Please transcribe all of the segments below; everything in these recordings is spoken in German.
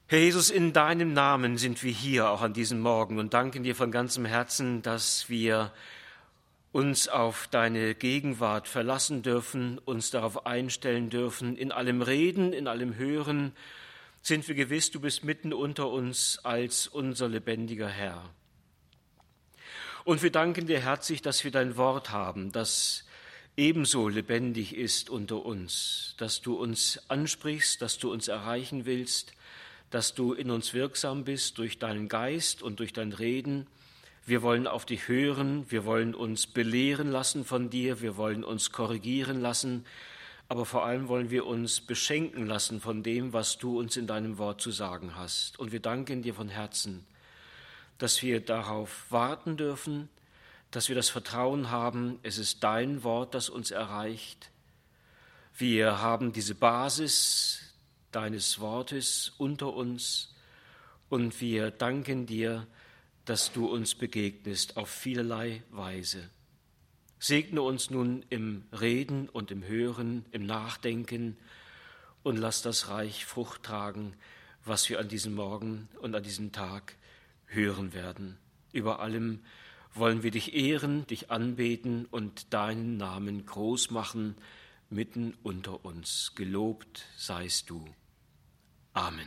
Herr Jesus, in deinem Namen sind wir hier auch an diesem Morgen und danken dir von ganzem Herzen, dass wir uns auf deine Gegenwart verlassen dürfen, uns darauf einstellen dürfen. In allem Reden, in allem Hören sind wir gewiss, du bist mitten unter uns als unser lebendiger Herr. Und wir danken dir herzlich, dass wir dein Wort haben, das ebenso lebendig ist unter uns, dass du uns ansprichst, dass du uns erreichen willst, dass du in uns wirksam bist durch deinen Geist und durch dein Reden. Wir wollen auf dich hören, wir wollen uns belehren lassen von dir, wir wollen uns korrigieren lassen, aber vor allem wollen wir uns beschenken lassen von dem, was du uns in deinem Wort zu sagen hast. Und wir danken dir von Herzen, dass wir darauf warten dürfen, dass wir das Vertrauen haben, es ist dein Wort, das uns erreicht. Wir haben diese Basis deines Wortes unter uns und wir danken dir, dass du uns begegnest auf vielerlei Weise. Segne uns nun im Reden und im Hören, im Nachdenken und lass das Reich Frucht tragen, was wir an diesem Morgen und an diesem Tag hören werden. Über allem wollen wir dich ehren, dich anbeten und deinen Namen groß machen, mitten unter uns. Gelobt seist du. Amen.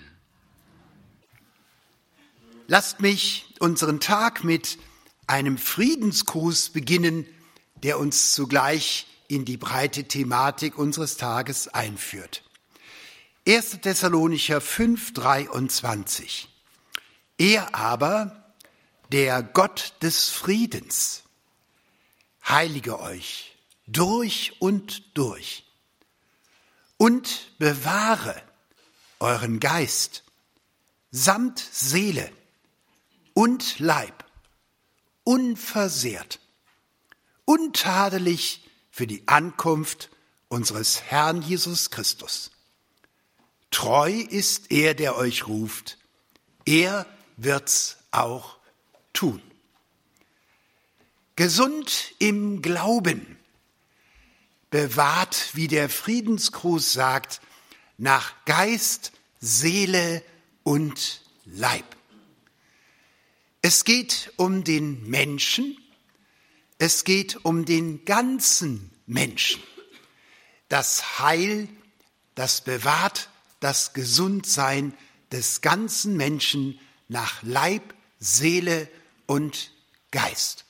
Lasst mich unseren Tag mit einem Friedensgruß beginnen, der uns zugleich in die breite Thematik unseres Tages einführt. 1. Thessalonicher 5,23. Er aber, der Gott des Friedens, heilige euch durch und durch und bewahre euren Geist samt Seele und Leib unversehrt, untadelig für die Ankunft unseres Herrn Jesus Christus. Treu ist er, der euch ruft, er wird's auch tun. Gesund im Glauben, bewahrt, wie der Friedensgruß sagt, nach Geist, Seele und Leib. Es geht um den Menschen, es geht um den ganzen Menschen. Das Heil, das bewahrt, das Gesundsein des ganzen Menschen nach Leib, Seele und Geist.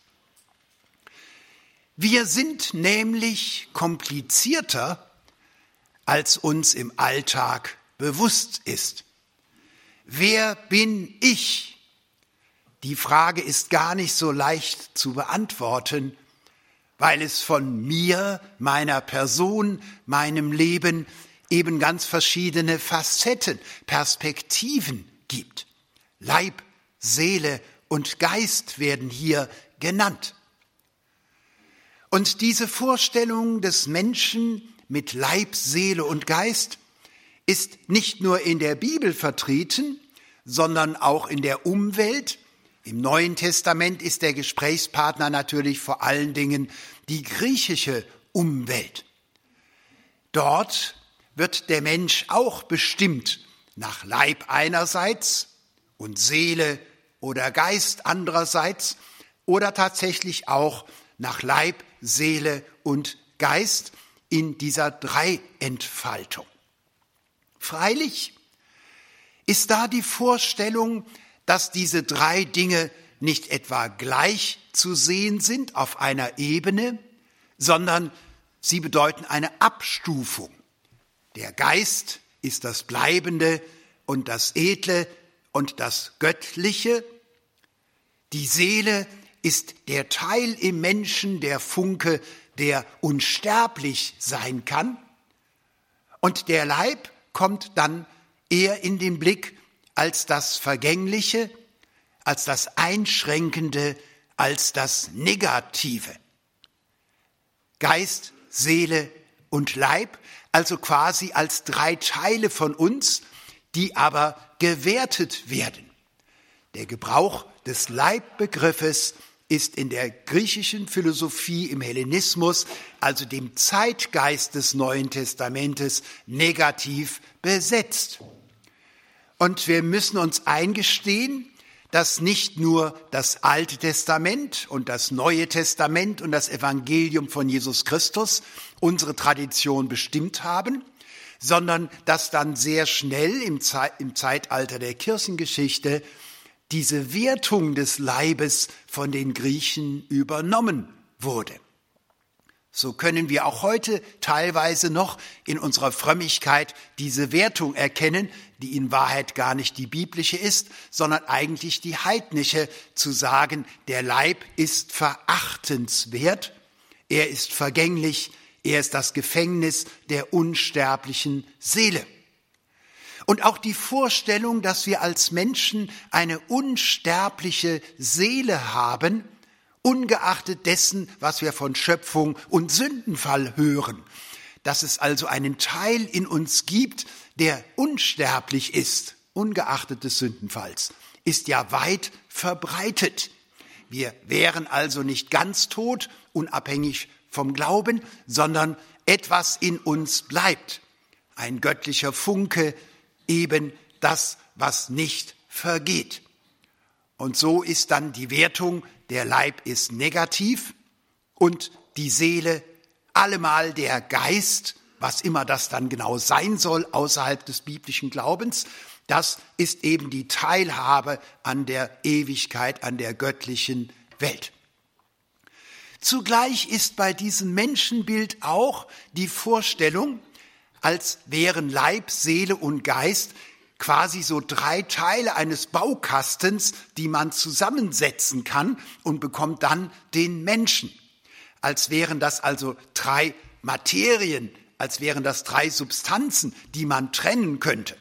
Wir sind nämlich komplizierter, als uns im Alltag bewusst ist. Wer bin ich? Die Frage ist gar nicht so leicht zu beantworten, weil es von mir, meiner Person, meinem Leben eben ganz verschiedene Facetten, Perspektiven gibt. Leib, Seele und Geist werden hier genannt. Und diese Vorstellung des Menschen mit Leib, Seele und Geist ist nicht nur in der Bibel vertreten, sondern auch in der Umwelt. Im Neuen Testament ist der Gesprächspartner natürlich vor allen Dingen die griechische Umwelt. Dort wird der Mensch auch bestimmt nach Leib einerseits und Seele oder Geist andererseits oder tatsächlich auch nach Leib, Seele und Geist in dieser Dreientfaltung. Freilich ist da die Vorstellung, dass diese drei Dinge nicht etwa gleich zu sehen sind auf einer Ebene, sondern sie bedeuten eine Abstufung. Der Geist ist das Bleibende und das Edle und das Göttliche. Die Seele ist der Teil im Menschen, der Funke, der unsterblich sein kann. Und der Leib kommt dann eher in den Blick als das Vergängliche, als das Einschränkende, als das Negative. Geist, Seele und Leib, also quasi als drei Teile von uns, die aber gewertet werden. Der Gebrauch des Leibbegriffes ist in der griechischen Philosophie im Hellenismus, also dem Zeitgeist des Neuen Testamentes, negativ besetzt. Und wir müssen uns eingestehen, dass nicht nur das Alte Testament und das Neue Testament und das Evangelium von Jesus Christus unsere Tradition bestimmt haben, sondern dass dann sehr schnell im Zeitalter der Kirchengeschichte diese Wertung des Leibes von den Griechen übernommen wurde. So können wir auch heute teilweise noch in unserer Frömmigkeit diese Wertung erkennen, die in Wahrheit gar nicht die biblische ist, sondern eigentlich die heidnische, zu sagen, der Leib ist verachtenswert, er ist vergänglich, er ist das Gefängnis der unsterblichen Seele. Und auch die Vorstellung, dass wir als Menschen eine unsterbliche Seele haben, ungeachtet dessen, was wir von Schöpfung und Sündenfall hören, dass es also einen Teil in uns gibt, der unsterblich ist, ungeachtet des Sündenfalls, ist ja weit verbreitet. Wir wären also nicht ganz tot, unabhängig vom Glauben, sondern etwas in uns bleibt. Ein göttlicher Funke, eben das, was nicht vergeht. Und so ist dann die Wertung, der Leib ist negativ und die Seele allemal der Geist, was immer das dann genau sein soll außerhalb des biblischen Glaubens, das ist eben die Teilhabe an der Ewigkeit, an der göttlichen Welt. Zugleich ist bei diesem Menschenbild auch die Vorstellung, als wären Leib, Seele und Geist quasi so 3 Teile eines Baukastens, die man zusammensetzen kann und bekommt dann den Menschen. Als wären das also 3 Materien, als wären das 3 Substanzen, die man trennen könnte.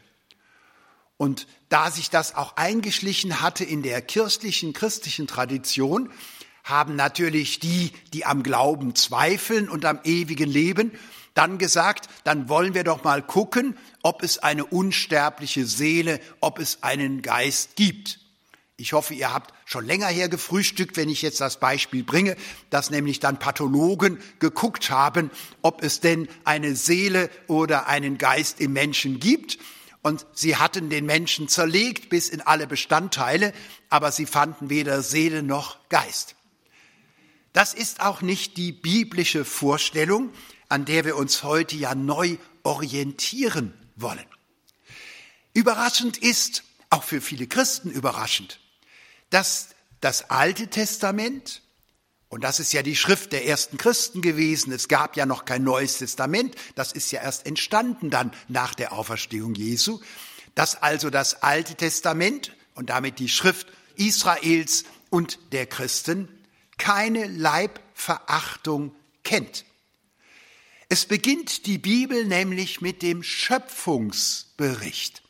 Und da sich das auch eingeschlichen hatte in der kirchlichen, christlichen Tradition, haben natürlich die am Glauben zweifeln und am ewigen Leben, dann gesagt, dann wollen wir doch mal gucken, ob es eine unsterbliche Seele, ob es einen Geist gibt. Ich hoffe, ihr habt schon länger her gefrühstückt, wenn ich jetzt das Beispiel bringe, dass nämlich dann Pathologen geguckt haben, ob es denn eine Seele oder einen Geist im Menschen gibt. Und sie hatten den Menschen zerlegt bis in alle Bestandteile, aber sie fanden weder Seele noch Geist. Das ist auch nicht die biblische Vorstellung, an der wir uns heute ja neu orientieren wollen. Überraschend ist, auch für viele Christen überraschend, dass das Alte Testament, und das ist ja die Schrift der ersten Christen gewesen, es gab ja noch kein Neues Testament, das ist ja erst entstanden dann nach der Auferstehung Jesu, dass also das Alte Testament und damit die Schrift Israels und der Christen keine Leibverachtung kennt. Es beginnt die Bibel nämlich mit dem Schöpfungsbericht.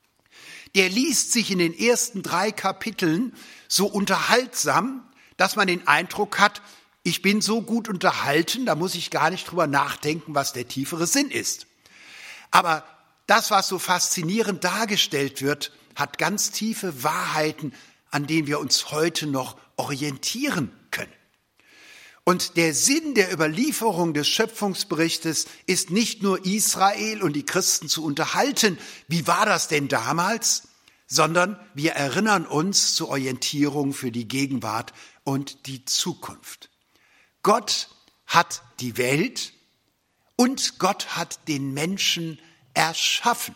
Der liest sich in den ersten 3 Kapiteln so unterhaltsam, dass man den Eindruck hat, ich bin so gut unterhalten, da muss ich gar nicht drüber nachdenken, was der tiefere Sinn ist. Aber das, was so faszinierend dargestellt wird, hat ganz tiefe Wahrheiten, an denen wir uns heute noch orientieren können. Und der Sinn der Überlieferung des Schöpfungsberichtes ist nicht nur Israel und die Christen zu unterhalten, wie war das denn damals, sondern wir erinnern uns zur Orientierung für die Gegenwart und die Zukunft. Gott hat die Welt und Gott hat den Menschen erschaffen.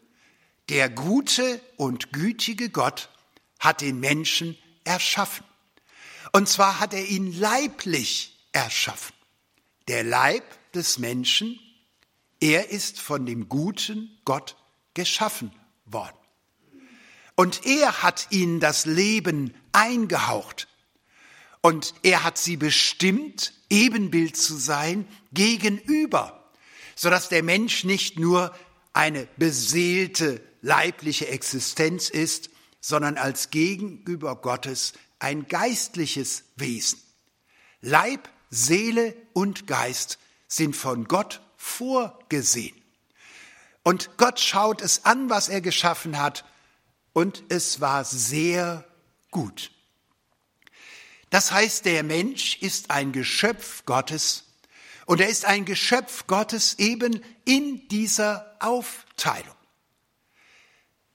Der gute und gütige Gott hat den Menschen erschaffen. Und zwar hat er ihn leiblich erschaffen. Der Leib des Menschen, er ist von dem guten Gott geschaffen worden. Und er hat ihnen das Leben eingehaucht. Und er hat sie bestimmt, Ebenbild zu sein, gegenüber, sodass der Mensch nicht nur eine beseelte leibliche Existenz ist, sondern als Gegenüber Gottes ein geistliches Wesen. Leib, Seele und Geist sind von Gott vorgesehen. Und Gott schaut es an, was er geschaffen hat, und es war sehr gut. Das heißt, der Mensch ist ein Geschöpf Gottes, und er ist ein Geschöpf Gottes eben in dieser Aufteilung.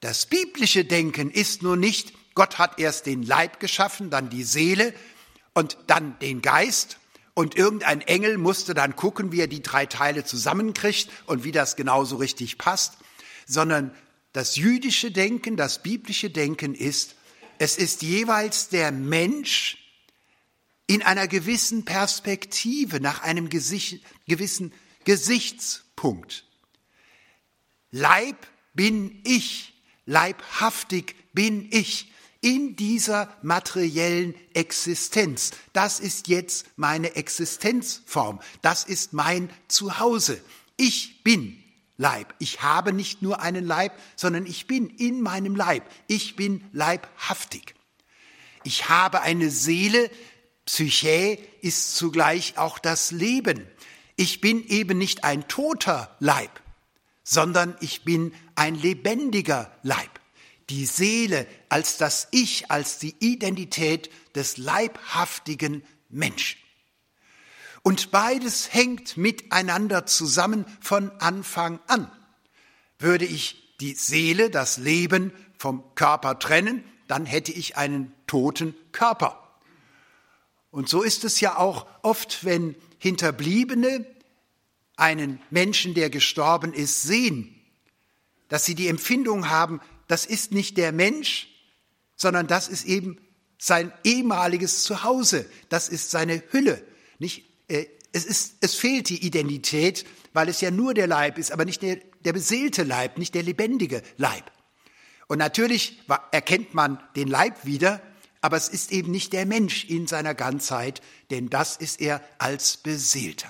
das biblische Denken ist nur nicht, Gott hat erst den Leib geschaffen, dann die Seele und dann den Geist und irgendein Engel musste dann gucken, wie er die 3 Teile zusammenkriegt und wie das genauso richtig passt, sondern das jüdische Denken, das biblische Denken ist, es ist jeweils der Mensch in einer gewissen Perspektive, nach einem gewissen Gesichtspunkt. Leib bin ich, leibhaftig bin ich in dieser materiellen Existenz. Das ist jetzt meine Existenzform. Das ist mein Zuhause. Ich bin Leib. Ich habe nicht nur einen Leib, sondern ich bin in meinem Leib. Ich bin leibhaftig. Ich habe eine Seele. Psyche ist zugleich auch das Leben. Ich bin eben nicht ein toter Leib, sondern ich bin ein lebendiger Leib. Die Seele als das Ich, als die Identität des leibhaftigen Menschen. Und beides hängt miteinander zusammen von Anfang an. Würde ich die Seele, das Leben vom Körper trennen, dann hätte ich einen toten Körper. Und so ist es ja auch oft, wenn Hinterbliebene einen Menschen, der gestorben ist, sehen, dass sie die Empfindung haben, das ist nicht der Mensch, sondern das ist eben sein ehemaliges Zuhause, das ist seine Hülle. Es fehlt die Identität, weil es ja nur der Leib ist, aber nicht der beseelte Leib, nicht der lebendige Leib. Und natürlich erkennt man den Leib wieder, aber es ist eben nicht der Mensch in seiner Ganzheit, denn das ist er als Beseelter.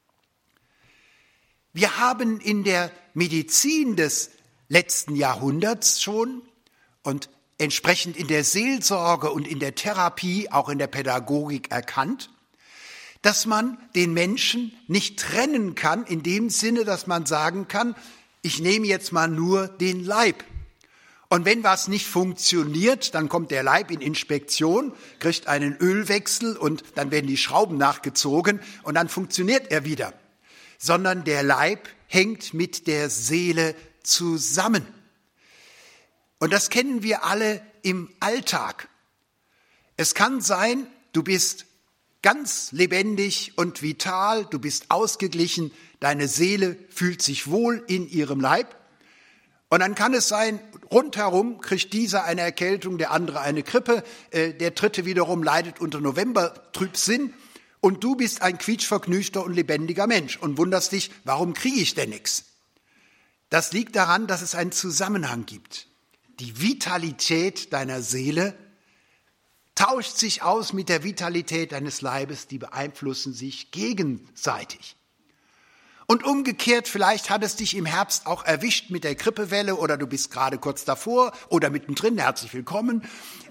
Wir haben in der Medizin des letzten Jahrhunderts schon und entsprechend in der Seelsorge und in der Therapie, auch in der Pädagogik erkannt, dass man den Menschen nicht trennen kann, in dem Sinne, dass man sagen kann, ich nehme jetzt mal nur den Leib. Und wenn was nicht funktioniert, dann kommt der Leib in Inspektion, kriegt einen Ölwechsel und dann werden die Schrauben nachgezogen und dann funktioniert er wieder. Sondern der Leib hängt mit der Seele zusammen. Und das kennen wir alle im Alltag. Es kann sein, du bist ganz lebendig und vital, du bist ausgeglichen, deine Seele fühlt sich wohl in ihrem Leib. Und dann kann es sein, rundherum kriegt dieser eine Erkältung, der andere eine Grippe, der dritte wiederum leidet unter Novembertrübsinn und du bist ein quietschvergnügter und lebendiger Mensch und wunderst dich, warum kriege ich denn nichts? Das liegt daran, dass es einen Zusammenhang gibt. Die Vitalität deiner Seele tauscht sich aus mit der Vitalität deines Leibes, die beeinflussen sich gegenseitig. Und umgekehrt, vielleicht hat es dich im Herbst auch erwischt mit der Grippewelle oder du bist gerade kurz davor oder mittendrin, herzlich willkommen.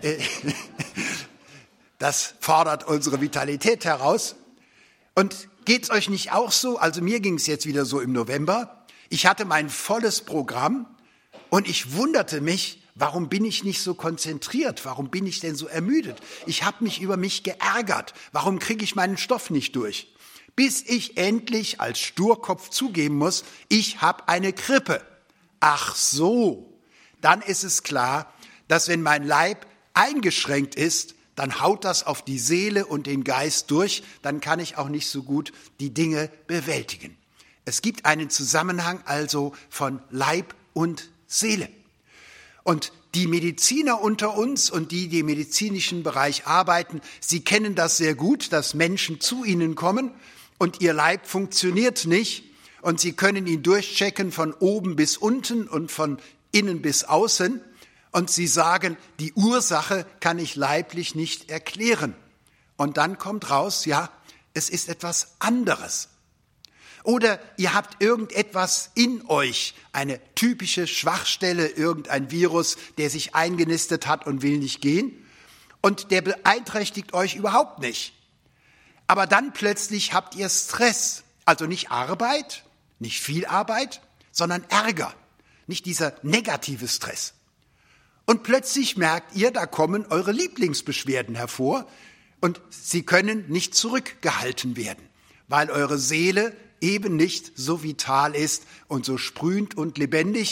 Das fordert unsere Vitalität heraus. Und geht's euch nicht auch so? Also mir ging es jetzt wieder so im November. Ich hatte mein volles Programm und ich wunderte mich, warum bin ich nicht so konzentriert? Warum bin ich denn so ermüdet? Ich habe mich über mich geärgert. Warum kriege ich meinen Stoff nicht durch? Bis ich endlich als Sturkopf zugeben muss, ich habe eine Grippe. Ach so, dann ist es klar, dass wenn mein Leib eingeschränkt ist, dann haut das auf die Seele und den Geist durch, dann kann ich auch nicht so gut die Dinge bewältigen. Es gibt einen Zusammenhang also von Leib und Seele. Und die Mediziner unter uns und die im medizinischen Bereich arbeiten, sie kennen das sehr gut, dass Menschen zu ihnen kommen und ihr Leib funktioniert nicht und sie können ihn durchchecken von oben bis unten und von innen bis außen und sie sagen, die Ursache kann ich leiblich nicht erklären. Und dann kommt raus, ja, es ist etwas anderes. Oder ihr habt irgendetwas in euch, eine typische Schwachstelle, irgendein Virus, der sich eingenistet hat und will nicht gehen und der beeinträchtigt euch überhaupt nicht. Aber dann plötzlich habt ihr Stress, also nicht Arbeit, nicht viel Arbeit, sondern Ärger, nicht dieser negative Stress. Und plötzlich merkt ihr, da kommen eure Lieblingsbeschwerden hervor und sie können nicht zurückgehalten werden, weil eure Seele eben nicht so vital ist und so sprühend und lebendig,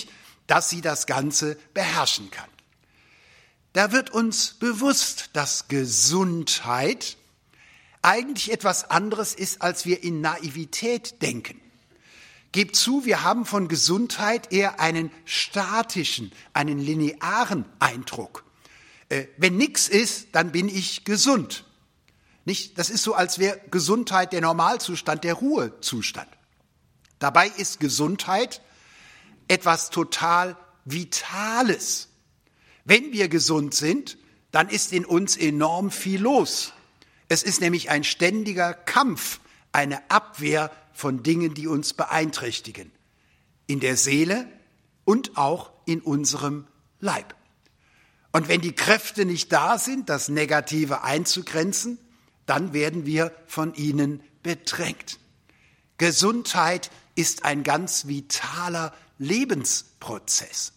dass sie das Ganze beherrschen kann. Da wird uns bewusst, dass Gesundheit eigentlich etwas anderes ist, als wir in Naivität denken. Gebt zu, wir haben von Gesundheit eher einen statischen, einen linearen Eindruck. Wenn nichts ist, dann bin ich gesund. Nicht? Das ist so, als wäre Gesundheit der Normalzustand, der Ruhezustand. Dabei ist Gesundheit etwas total Vitales. Wenn wir gesund sind, dann ist in uns enorm viel los. Es ist nämlich ein ständiger Kampf, eine Abwehr von Dingen, die uns beeinträchtigen. In der Seele und auch in unserem Leib. Und wenn die Kräfte nicht da sind, das Negative einzugrenzen, dann werden wir von ihnen bedrängt. Gesundheit ist ein ganz vitaler Lebensprozess.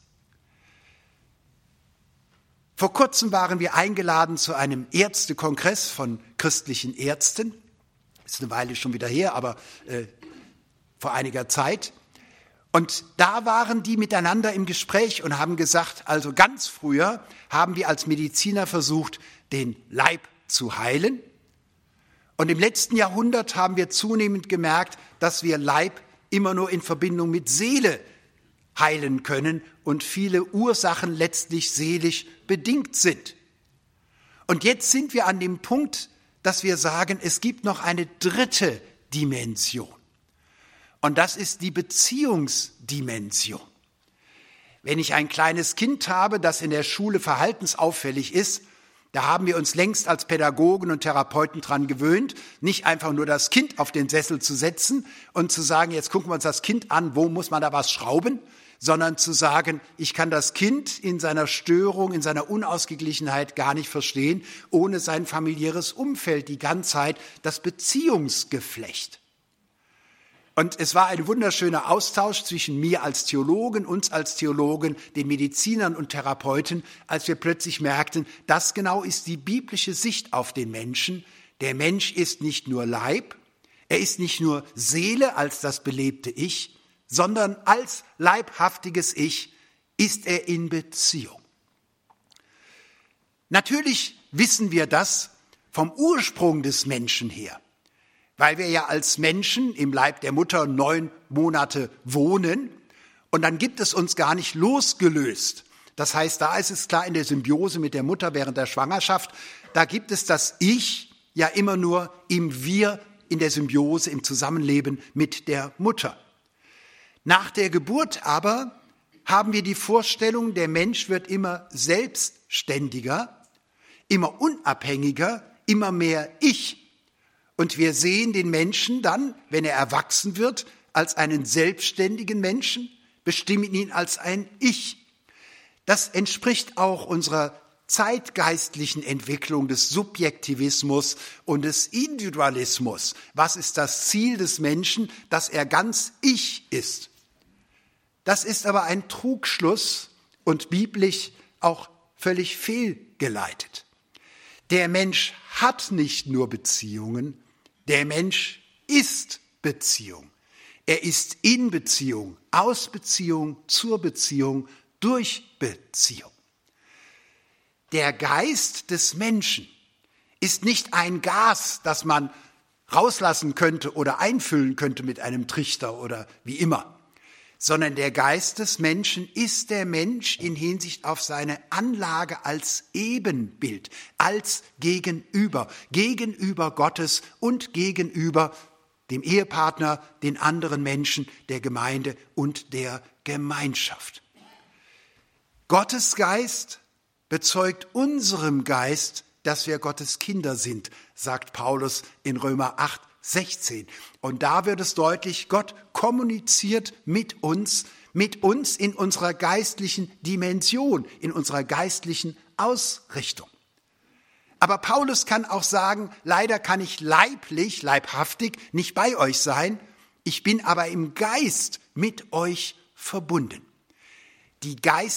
Vor kurzem waren wir eingeladen zu einem Ärztekongress von christlichen Ärzten. Ist eine Weile schon wieder her, aber vor einiger Zeit. Und da waren die miteinander im Gespräch und haben gesagt, also ganz früher haben wir als Mediziner versucht, den Leib zu heilen. Und im letzten Jahrhundert haben wir zunehmend gemerkt, dass wir Leib immer nur in Verbindung mit Seele heilen können und viele Ursachen letztlich seelisch bedingt sind. Und jetzt sind wir an dem Punkt, dass wir sagen, es gibt noch eine dritte Dimension. Und das ist die Beziehungsdimension. Wenn ich ein kleines Kind habe, das in der Schule verhaltensauffällig ist, da haben wir uns längst als Pädagogen und Therapeuten dran gewöhnt, nicht einfach nur das Kind auf den Sessel zu setzen und zu sagen, jetzt gucken wir uns das Kind an, wo muss man da was schrauben, sondern zu sagen, ich kann das Kind in seiner Störung, in seiner Unausgeglichenheit gar nicht verstehen, ohne sein familiäres Umfeld, die Ganzheit, das Beziehungsgeflecht. Und es war ein wunderschöner Austausch zwischen mir als Theologen, uns als Theologen, den Medizinern und Therapeuten, als wir plötzlich merkten, das genau ist die biblische Sicht auf den Menschen. Der Mensch ist nicht nur Leib, er ist nicht nur Seele als das belebte Ich, sondern als leibhaftiges Ich ist er in Beziehung. Natürlich wissen wir das vom Ursprung des Menschen her. Weil wir ja als Menschen im Leib der Mutter 9 Monate wohnen und dann gibt es uns gar nicht losgelöst. Das heißt, da ist es klar in der Symbiose mit der Mutter während der Schwangerschaft, da gibt es das Ich ja immer nur im Wir, in der Symbiose, im Zusammenleben mit der Mutter. Nach der Geburt aber haben wir die Vorstellung, der Mensch wird immer selbstständiger, immer unabhängiger, immer mehr Ich. Und wir sehen den Menschen dann, wenn er erwachsen wird, als einen selbstständigen Menschen, bestimmen ihn als ein Ich. Das entspricht auch unserer zeitgeistlichen Entwicklung des Subjektivismus und des Individualismus. Was ist das Ziel des Menschen? Dass er ganz Ich ist. Das ist aber ein Trugschluss und biblisch auch völlig fehlgeleitet. Der Mensch hat nicht nur Beziehungen, der Mensch ist Beziehung. Er ist in Beziehung, aus Beziehung, zur Beziehung, durch Beziehung. Der Geist des Menschen ist nicht ein Gas, das man rauslassen könnte oder einfüllen könnte mit einem Trichter oder wie immer, sondern der Geist des Menschen ist der Mensch in Hinsicht auf seine Anlage als Ebenbild, als Gegenüber Gottes und gegenüber dem Ehepartner, den anderen Menschen, der Gemeinde und der Gemeinschaft. Gottes Geist bezeugt unserem Geist, dass wir Gottes Kinder sind, sagt Paulus in Römer 8:16. Und da wird es deutlich, Gott kommuniziert mit uns in unserer geistlichen Dimension, in unserer geistlichen Ausrichtung. Aber Paulus kann auch sagen, leider kann ich leibhaftig nicht bei euch sein, ich bin aber im Geist mit euch verbunden. Die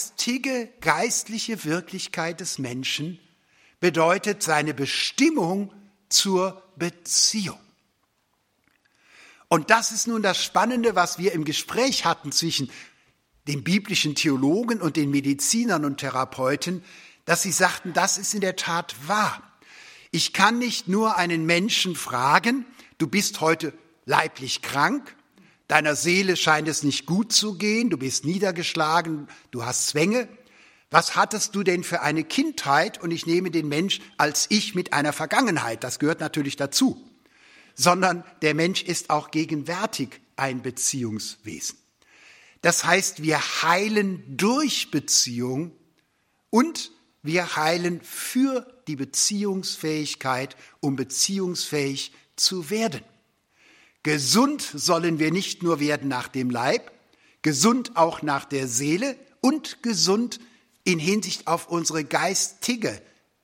geistliche Wirklichkeit des Menschen bedeutet seine Bestimmung zur Beziehung. Und das ist nun das Spannende, was wir im Gespräch hatten zwischen den biblischen Theologen und den Medizinern und Therapeuten, dass sie sagten, das ist in der Tat wahr. Ich kann nicht nur einen Menschen fragen, du bist heute leiblich krank, deiner Seele scheint es nicht gut zu gehen, du bist niedergeschlagen, du hast Zwänge. Was hattest du denn für eine Kindheit? Und ich nehme den Mensch als Ich mit einer Vergangenheit, das gehört natürlich dazu. Sondern der Mensch ist auch gegenwärtig ein Beziehungswesen. Das heißt, wir heilen durch Beziehung und wir heilen für die Beziehungsfähigkeit, um beziehungsfähig zu werden. Gesund sollen wir nicht nur werden nach dem Leib, gesund auch nach der Seele und gesund in Hinsicht auf unsere geistliche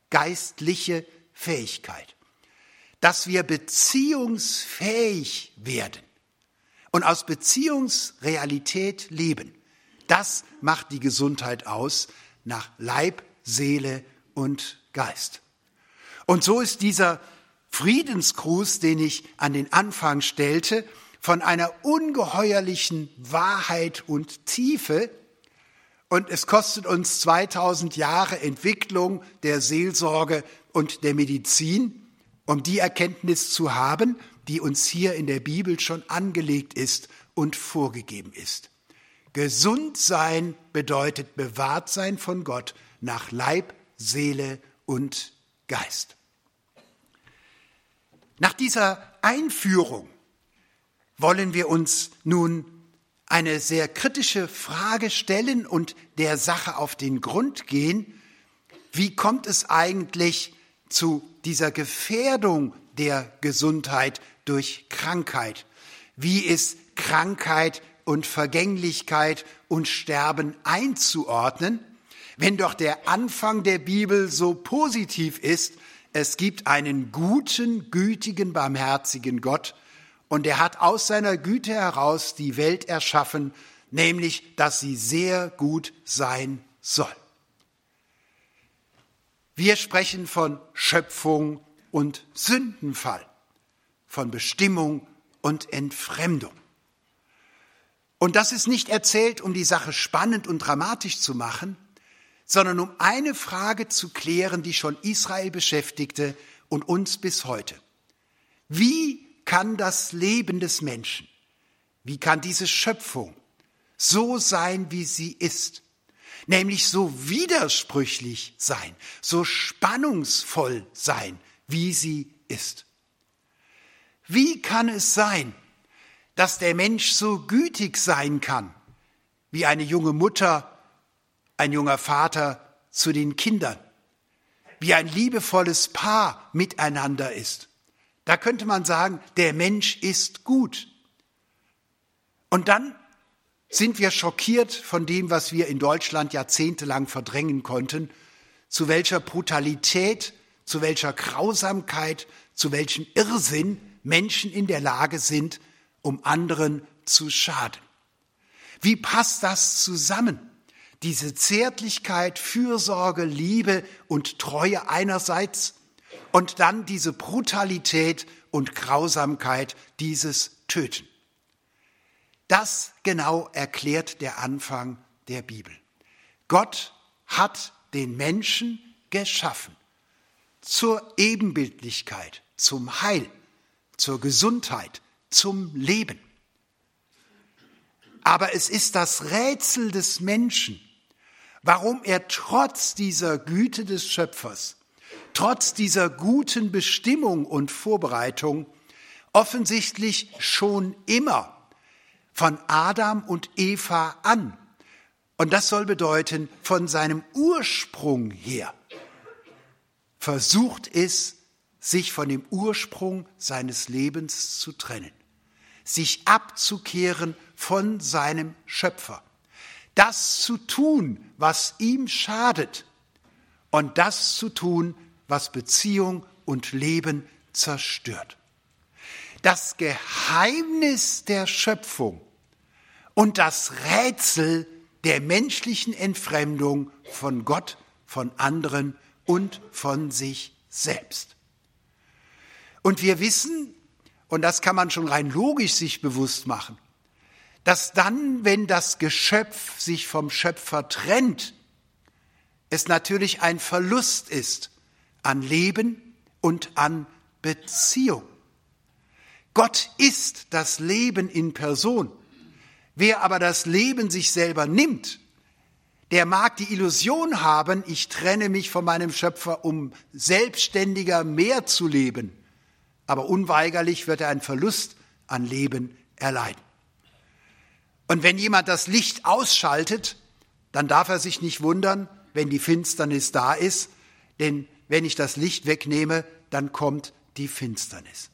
Fähigkeit. Dass wir beziehungsfähig werden und aus Beziehungsrealität leben, das macht die Gesundheit aus nach Leib, Seele und Geist. Und so ist dieser Friedensgruß, den ich an den Anfang stellte, von einer ungeheuerlichen Wahrheit und Tiefe. Und es kostet uns 2000 Jahre Entwicklung der Seelsorge und der Medizin, um die Erkenntnis zu haben, die uns hier in der Bibel schon angelegt ist und vorgegeben ist. Gesund sein bedeutet bewahrt sein von Gott nach Leib, Seele und Geist. Nach dieser Einführung wollen wir uns nun eine sehr kritische Frage stellen und der Sache auf den Grund gehen. Wie kommt es eigentlich zu dieser Gefährdung der Gesundheit durch Krankheit? Wie ist Krankheit und Vergänglichkeit und Sterben einzuordnen, wenn doch der Anfang der Bibel so positiv ist? Es gibt einen guten, gütigen, barmherzigen Gott und er hat aus seiner Güte heraus die Welt erschaffen, nämlich, dass sie sehr gut sein soll. Wir sprechen von Schöpfung und Sündenfall, von Bestimmung und Entfremdung. Und das ist nicht erzählt, um die Sache spannend und dramatisch zu machen, sondern um eine Frage zu klären, die schon Israel beschäftigte und uns bis heute. Wie kann das Leben des Menschen, wie kann diese Schöpfung so sein, wie sie ist, nämlich so widersprüchlich sein, so spannungsvoll sein, wie sie ist? Wie kann es sein, dass der Mensch so gütig sein kann, wie eine junge Mutter, ein junger Vater zu den Kindern, wie ein liebevolles Paar miteinander ist? Da könnte man sagen, der Mensch ist gut. Und dann sind wir schockiert von dem, was wir in Deutschland jahrzehntelang verdrängen konnten, zu welcher Brutalität, zu welcher Grausamkeit, zu welchem Irrsinn Menschen in der Lage sind, um anderen zu schaden. Wie passt das zusammen? Diese Zärtlichkeit, Fürsorge, Liebe und Treue einerseits und dann diese Brutalität und Grausamkeit, dieses Töten. Das genau erklärt der Anfang der Bibel. Gott hat den Menschen geschaffen zur Ebenbildlichkeit, zum Heil, zur Gesundheit, zum Leben. Aber es ist das Rätsel des Menschen, warum er trotz dieser Güte des Schöpfers, trotz dieser guten Bestimmung und Vorbereitung offensichtlich schon immer von Adam und Eva an, und das soll bedeuten, von seinem Ursprung her, versucht ist, sich von dem Ursprung seines Lebens zu trennen, sich abzukehren von seinem Schöpfer, das zu tun, was ihm schadet und das zu tun, was Beziehung und Leben zerstört. Das Geheimnis der Schöpfung und das Rätsel der menschlichen Entfremdung von Gott, von anderen und von sich selbst. Und wir wissen, und das kann man schon rein logisch sich bewusst machen, dass dann, wenn das Geschöpf sich vom Schöpfer trennt, es natürlich ein Verlust ist an Leben und an Beziehung. Gott ist das Leben in Person. Wer aber das Leben sich selber nimmt, der mag die Illusion haben, ich trenne mich von meinem Schöpfer, um selbstständiger mehr zu leben. Aber unweigerlich wird er einen Verlust an Leben erleiden. Und wenn jemand das Licht ausschaltet, dann darf er sich nicht wundern, wenn die Finsternis da ist, denn wenn ich das Licht wegnehme, dann kommt die Finsternis.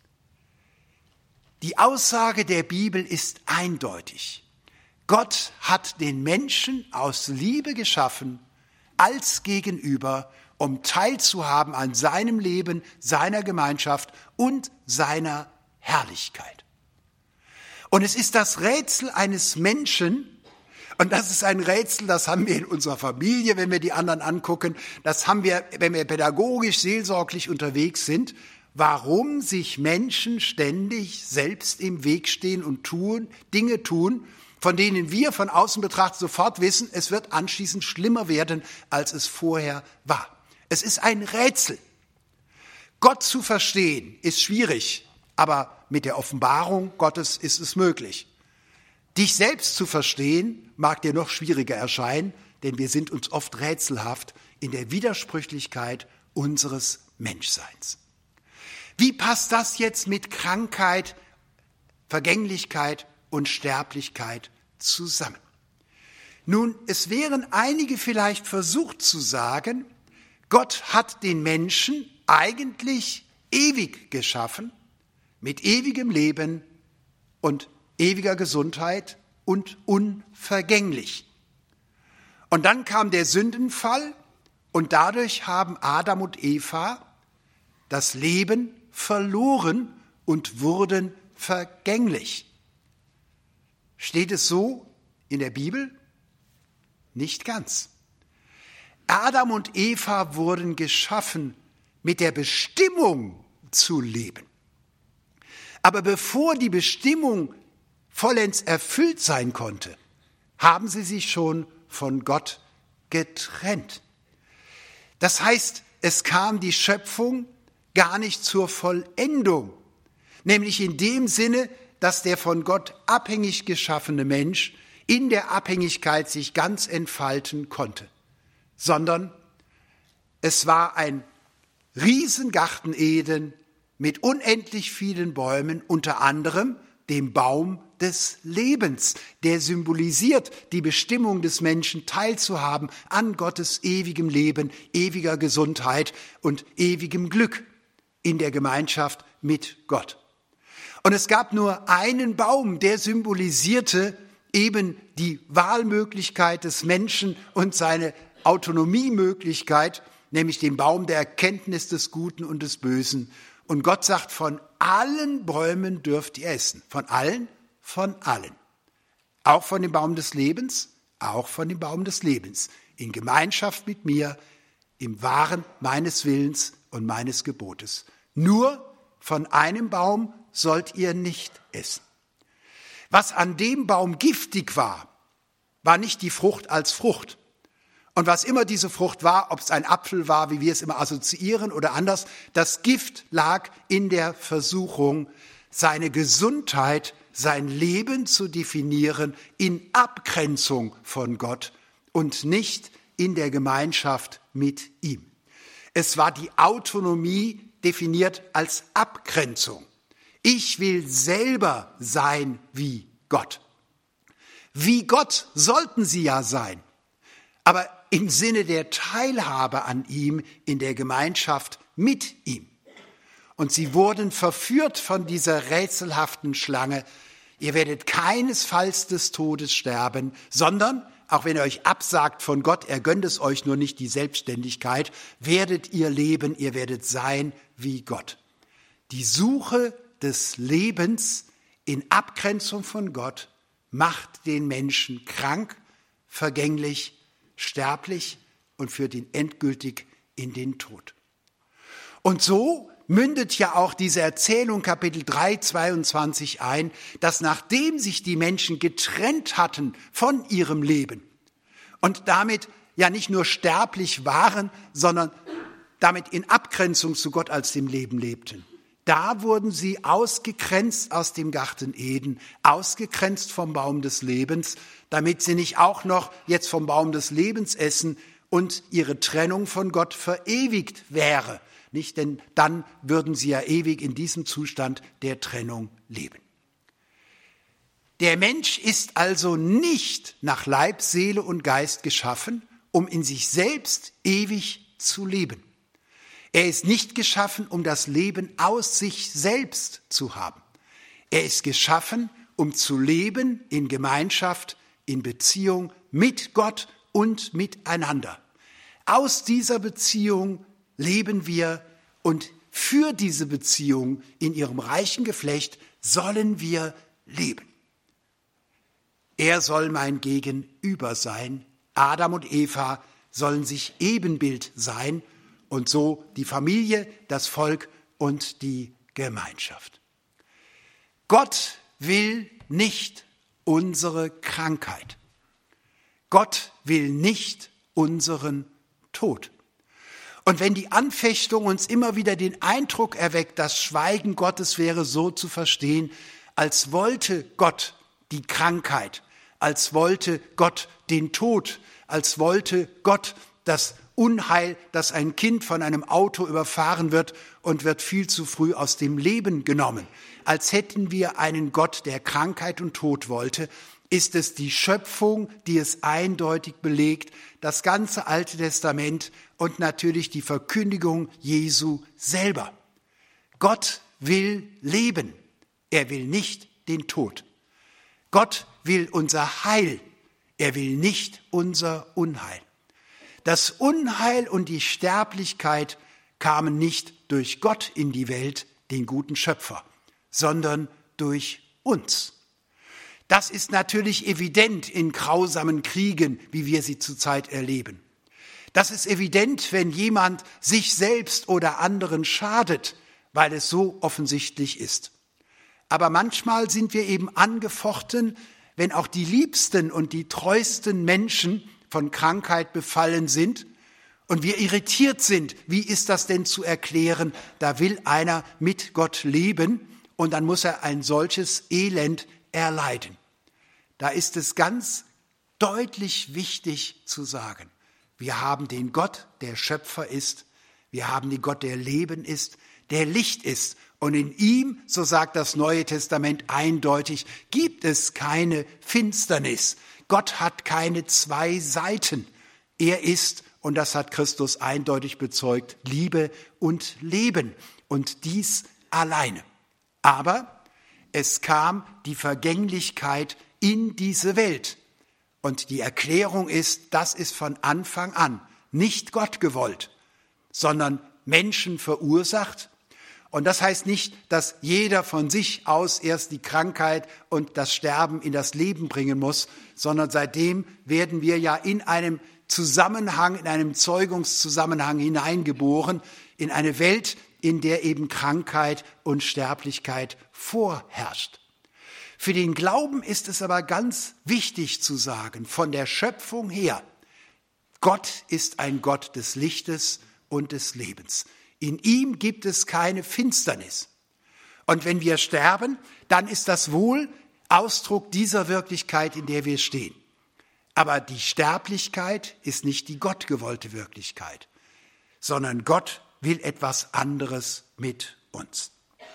Die Aussage der Bibel ist eindeutig. Gott hat den Menschen aus Liebe geschaffen, als Gegenüber, um teilzuhaben an seinem Leben, seiner Gemeinschaft und seiner Herrlichkeit. Und es ist das Rätsel eines Menschen, und das ist ein Rätsel, das haben wir in unserer Familie, wenn wir die anderen angucken, das haben wir, wenn wir pädagogisch, seelsorglich unterwegs sind, warum sich Menschen ständig selbst im Weg stehen und Dinge tun, von denen wir von außen betrachtet sofort wissen, es wird anschließend schlimmer werden, als es vorher war. Es ist ein Rätsel. Gott zu verstehen ist schwierig, aber mit der Offenbarung Gottes ist es möglich. Dich selbst zu verstehen mag dir noch schwieriger erscheinen, denn wir sind uns oft rätselhaft in der Widersprüchlichkeit unseres Menschseins. Wie passt das jetzt mit Krankheit, Vergänglichkeit und Sterblichkeit zusammen? Nun, es wären einige vielleicht versucht zu sagen, Gott hat den Menschen eigentlich ewig geschaffen, mit ewigem Leben und ewiger Gesundheit und unvergänglich. Und dann kam der Sündenfall und dadurch haben Adam und Eva das Leben verloren und wurden vergänglich. Steht es so in der Bibel? Nicht ganz. Adam und Eva wurden geschaffen mit der Bestimmung zu leben. Aber bevor die Bestimmung vollends erfüllt sein konnte, haben sie sich schon von Gott getrennt. Das heißt, es kam die Schöpfung gar nicht zur Vollendung, nämlich in dem Sinne, dass der von Gott abhängig geschaffene Mensch in der Abhängigkeit sich ganz entfalten konnte, sondern es war ein Riesengarten Eden mit unendlich vielen Bäumen, unter anderem dem Baum des Lebens, der symbolisiert die Bestimmung des Menschen, teilzuhaben an Gottes ewigem Leben, ewiger Gesundheit und ewigem Glück in der Gemeinschaft mit Gott. Und es gab nur einen Baum, der symbolisierte eben die Wahlmöglichkeit des Menschen und seine Autonomiemöglichkeit, nämlich den Baum der Erkenntnis des Guten und des Bösen. Und Gott sagt, von allen Bäumen dürft ihr essen. Von allen? Von allen. Auch von dem Baum des Lebens? Auch von dem Baum des Lebens. In Gemeinschaft mit mir, im Wahren meines Willens und meines Gebotes. Nur von einem Baum sollt ihr nicht essen. Was an dem Baum giftig war, war nicht die Frucht als Frucht. Und was immer diese Frucht war, ob es ein Apfel war, wie wir es immer assoziieren oder anders, das Gift lag in der Versuchung, seine Gesundheit, sein Leben zu definieren in Abgrenzung von Gott und nicht in der Gemeinschaft mit ihm. Es war die Autonomie definiert als Abgrenzung. Ich will selber sein wie Gott. Wie Gott sollten sie ja sein, aber im Sinne der Teilhabe an ihm, in der Gemeinschaft mit ihm. Und sie wurden verführt von dieser rätselhaften Schlange. Ihr werdet keinesfalls des Todes sterben, sondern, auch wenn ihr euch absagt von Gott, er gönnt es euch nur nicht die Selbstständigkeit, werdet ihr leben, ihr werdet sein wie Gott. Die Suche des Lebens in Abgrenzung von Gott macht den Menschen krank, vergänglich, sterblich und führt ihn endgültig in den Tod. Und so mündet ja auch diese Erzählung Kapitel 3, 22 ein, dass nachdem sich die Menschen getrennt hatten von ihrem Leben und damit ja nicht nur sterblich waren, sondern damit in Abgrenzung zu Gott als dem Leben lebten. Da wurden sie ausgegrenzt aus dem Garten Eden, ausgegrenzt vom Baum des Lebens, damit sie nicht auch noch jetzt vom Baum des Lebens essen und ihre Trennung von Gott verewigt wäre. Nicht, denn dann würden sie ja ewig in diesem Zustand der Trennung leben. Der Mensch ist also nicht nach Leib, Seele und Geist geschaffen, um in sich selbst ewig zu leben. Er ist nicht geschaffen, um das Leben aus sich selbst zu haben. Er ist geschaffen, um zu leben in Gemeinschaft, in Beziehung mit Gott und miteinander. Aus dieser Beziehung leben wir und für diese Beziehung in ihrem reichen Geflecht sollen wir leben. Er soll mein Gegenüber sein. Adam und Eva sollen sich Ebenbild sein und so die Familie, das Volk und die Gemeinschaft. Gott will nicht unsere Krankheit. Gott will nicht unseren Tod. Und wenn die Anfechtung uns immer wieder den Eindruck erweckt, das Schweigen Gottes wäre so zu verstehen, als wollte Gott die Krankheit, als wollte Gott den Tod, als wollte Gott das Unheil, dass ein Kind von einem Auto überfahren wird und wird viel zu früh aus dem Leben genommen. Als hätten wir einen Gott, der Krankheit und Tod wollte, ist es die Schöpfung, die es eindeutig belegt, das ganze Alte Testament und natürlich die Verkündigung Jesu selber. Gott will leben, er will nicht den Tod. Gott will unser Heil, er will nicht unser Unheil. Das Unheil und die Sterblichkeit kamen nicht durch Gott in die Welt, den guten Schöpfer, sondern durch uns. Das ist natürlich evident in grausamen Kriegen, wie wir sie zurzeit erleben. Das ist evident, wenn jemand sich selbst oder anderen schadet, weil es so offensichtlich ist. Aber manchmal sind wir eben angefochten, wenn auch die liebsten und die treuesten Menschen von Krankheit befallen sind und wir irritiert sind, wie ist das denn zu erklären? Da will einer mit Gott leben und dann muss er ein solches Elend erleiden. Da ist es ganz deutlich wichtig zu sagen, wir haben den Gott, der Schöpfer ist, wir haben den Gott, der Leben ist, der Licht ist. Und in ihm, so sagt das Neue Testament eindeutig, gibt es keine Finsternis. Gott hat keine zwei Seiten. Er ist, und das hat Christus eindeutig bezeugt, Liebe und Leben. Und dies alleine. Aber es kam die Vergänglichkeit in diese Welt. Und die Erklärung ist, das ist von Anfang an nicht Gott gewollt, sondern Menschen verursacht. Und das heißt nicht, dass jeder von sich aus erst die Krankheit und das Sterben in das Leben bringen muss, sondern seitdem werden wir ja in einem Zusammenhang, in einem Zeugungszusammenhang hineingeboren, in eine Welt, in der eben Krankheit und Sterblichkeit vorherrscht. Für den Glauben ist es aber ganz wichtig zu sagen, von der Schöpfung her, Gott ist ein Gott des Lichtes und des Lebens. In ihm gibt es keine Finsternis. Und wenn wir sterben, dann ist das wohl Ausdruck dieser Wirklichkeit, in der wir stehen. Aber die Sterblichkeit ist nicht die gottgewollte Wirklichkeit, sondern Gott will etwas anderes mit uns.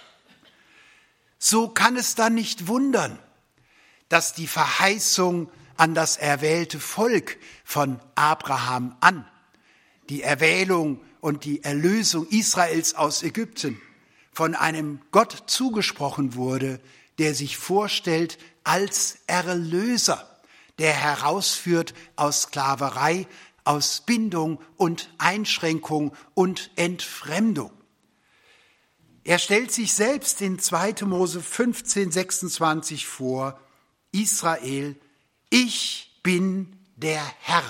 So kann es dann nicht wundern, dass die Verheißung an das erwählte Volk von Abraham an, die Erwählung und die Erlösung Israels aus Ägypten von einem Gott zugesprochen wurde, der sich vorstellt als Erlöser, der herausführt aus Sklaverei, aus Bindung und Einschränkung und Entfremdung. Er stellt sich selbst in 2. Mose 15, 26 vor, Israel, ich bin der Herr,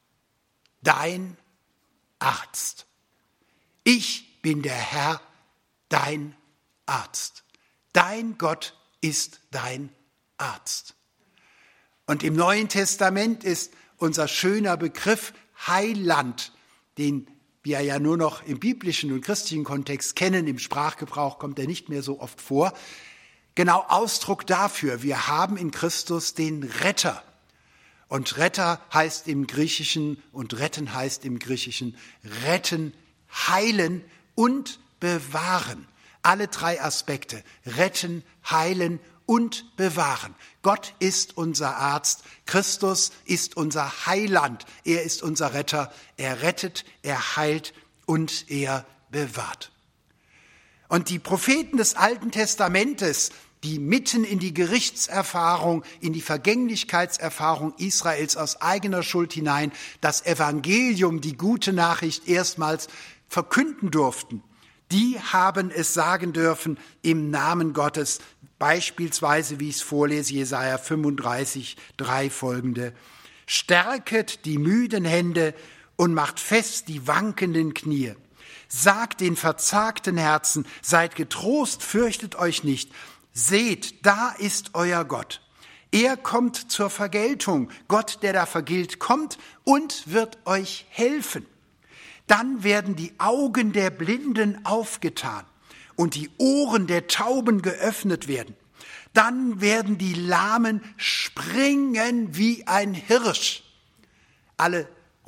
dein Arzt. Ich bin der Herr, dein Arzt. Dein Gott ist dein Arzt. Und im Neuen Testament ist unser schöner Begriff Heiland, den wir ja nur noch im biblischen und christlichen Kontext kennen, im Sprachgebrauch kommt er nicht mehr so oft vor, genau Ausdruck dafür, wir haben in Christus den Retter. Und Retter heißt im Griechischen und retten heißt im Griechischen retten, heilen und bewahren. Alle drei Aspekte, retten, heilen und bewahren. Gott ist unser Arzt, Christus ist unser Heiland, er ist unser Retter, er rettet, er heilt und er bewahrt. Und die Propheten des Alten Testamentes, die mitten in die Gerichtserfahrung, in die Vergänglichkeitserfahrung Israels aus eigener Schuld hinein das Evangelium, die gute Nachricht erstmals verkünden durften, die haben es sagen dürfen im Namen Gottes, beispielsweise, wie ich es vorlese, Jesaja 35, 3 folgende. Stärket die müden Hände und macht fest die wankenden Knie. Sagt den verzagten Herzen, seid getrost, fürchtet euch nicht. Seht, da ist euer Gott. Er kommt zur Vergeltung. Gott, der da vergilt, kommt und wird euch helfen. Dann werden die Augen der Blinden aufgetan und die Ohren der Tauben geöffnet werden. Dann werden die Lahmen springen wie ein Hirsch. Alle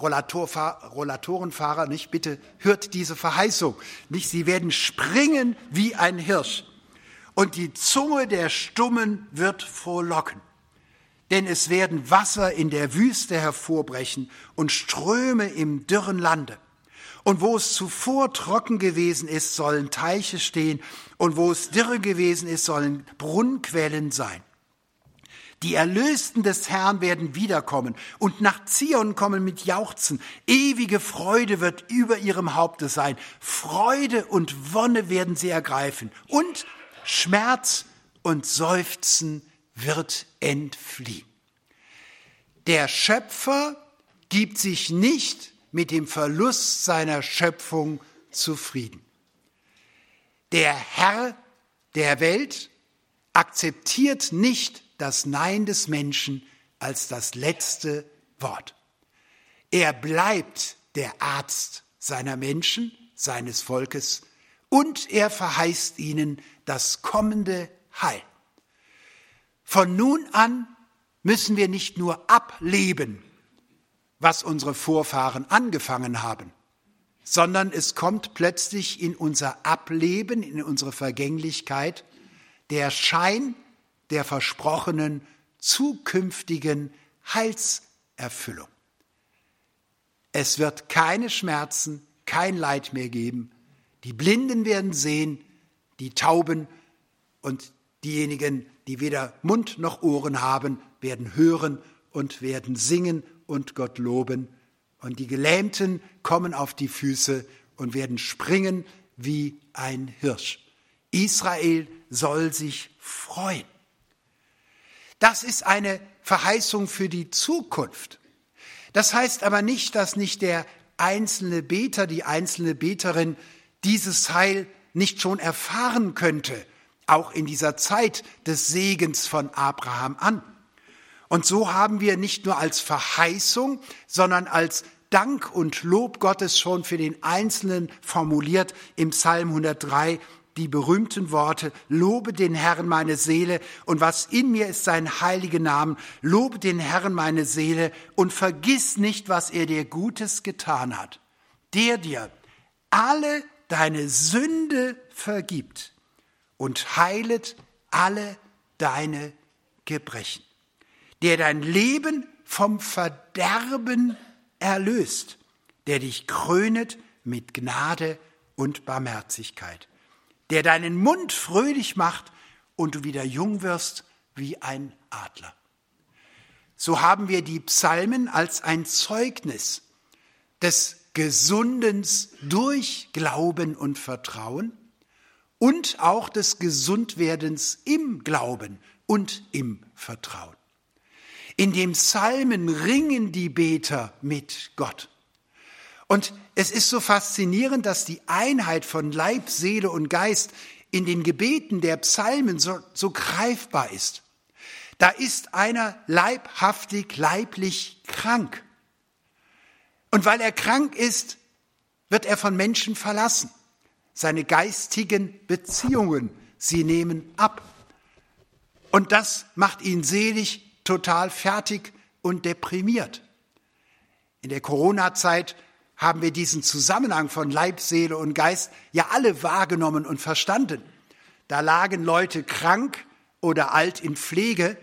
Rollatorenfahrer, nicht, bitte hört diese Verheißung. Nicht, sie werden springen wie ein Hirsch. Und die Zunge der Stummen wird frohlocken. Denn es werden Wasser in der Wüste hervorbrechen und Ströme im dürren Lande. Und wo es zuvor trocken gewesen ist, sollen Teiche stehen, und wo es dürre gewesen ist, sollen Brunnenquellen sein. Die Erlösten des Herrn werden wiederkommen und nach Zion kommen mit Jauchzen. Ewige Freude wird über ihrem Haupte sein. Freude und Wonne werden sie ergreifen. Und Schmerz und Seufzen wird entfliehen. Der Schöpfer gibt sich nicht mit dem Verlust seiner Schöpfung zufrieden. Der Herr der Welt akzeptiert nicht das Nein des Menschen als das letzte Wort. Er bleibt der Arzt seiner Menschen, seines Volkes, und er verheißt ihnen das kommende Heil. Von nun an müssen wir nicht nur ableben, was unsere Vorfahren angefangen haben, sondern es kommt plötzlich in unser Ableben, in unsere Vergänglichkeit, der Schein der versprochenen zukünftigen Heilserfüllung. Es wird keine Schmerzen, kein Leid mehr geben. Die Blinden werden sehen, die Tauben und diejenigen, die weder Mund noch Ohren haben, werden hören und werden singen und Gott loben. Und die Gelähmten kommen auf die Füße und werden springen wie ein Hirsch. Israel soll sich freuen. Das ist eine Verheißung für die Zukunft. Das heißt aber nicht, dass nicht der einzelne Beter, die einzelne Beterin dieses Heil nicht schon erfahren könnte, auch in dieser Zeit des Segens von Abraham an. Und so haben wir nicht nur als Verheißung, sondern als Dank und Lob Gottes schon für den Einzelnen formuliert im Psalm 103 die berühmten Worte: Lobe den Herrn meine Seele und was in mir ist sein heiliger Name. Lobe den Herrn meine Seele und vergiss nicht, was er dir Gutes getan hat. Der dir alle deine Sünde vergibt und heilet alle deine Gebrechen. Der dein Leben vom Verderben erlöst, der dich krönet mit Gnade und Barmherzigkeit, der deinen Mund fröhlich macht und du wieder jung wirst wie ein Adler. So haben wir die Psalmen als ein Zeugnis des Gesundens durch Glauben und Vertrauen und auch des Gesundwerdens im Glauben und im Vertrauen. In den Psalmen ringen die Beter mit Gott. Und es ist so faszinierend, dass die Einheit von Leib, Seele und Geist in den Gebeten der Psalmen so greifbar ist. Da ist einer leibhaftig, leiblich krank. Und weil er krank ist, wird er von Menschen verlassen. Seine geistigen Beziehungen, sie nehmen ab. Und das macht ihn seelisch total fertig und deprimiert. In der Corona-Zeit haben wir diesen Zusammenhang von Leib, Seele und Geist ja alle wahrgenommen und verstanden. Da lagen Leute krank oder alt in Pflege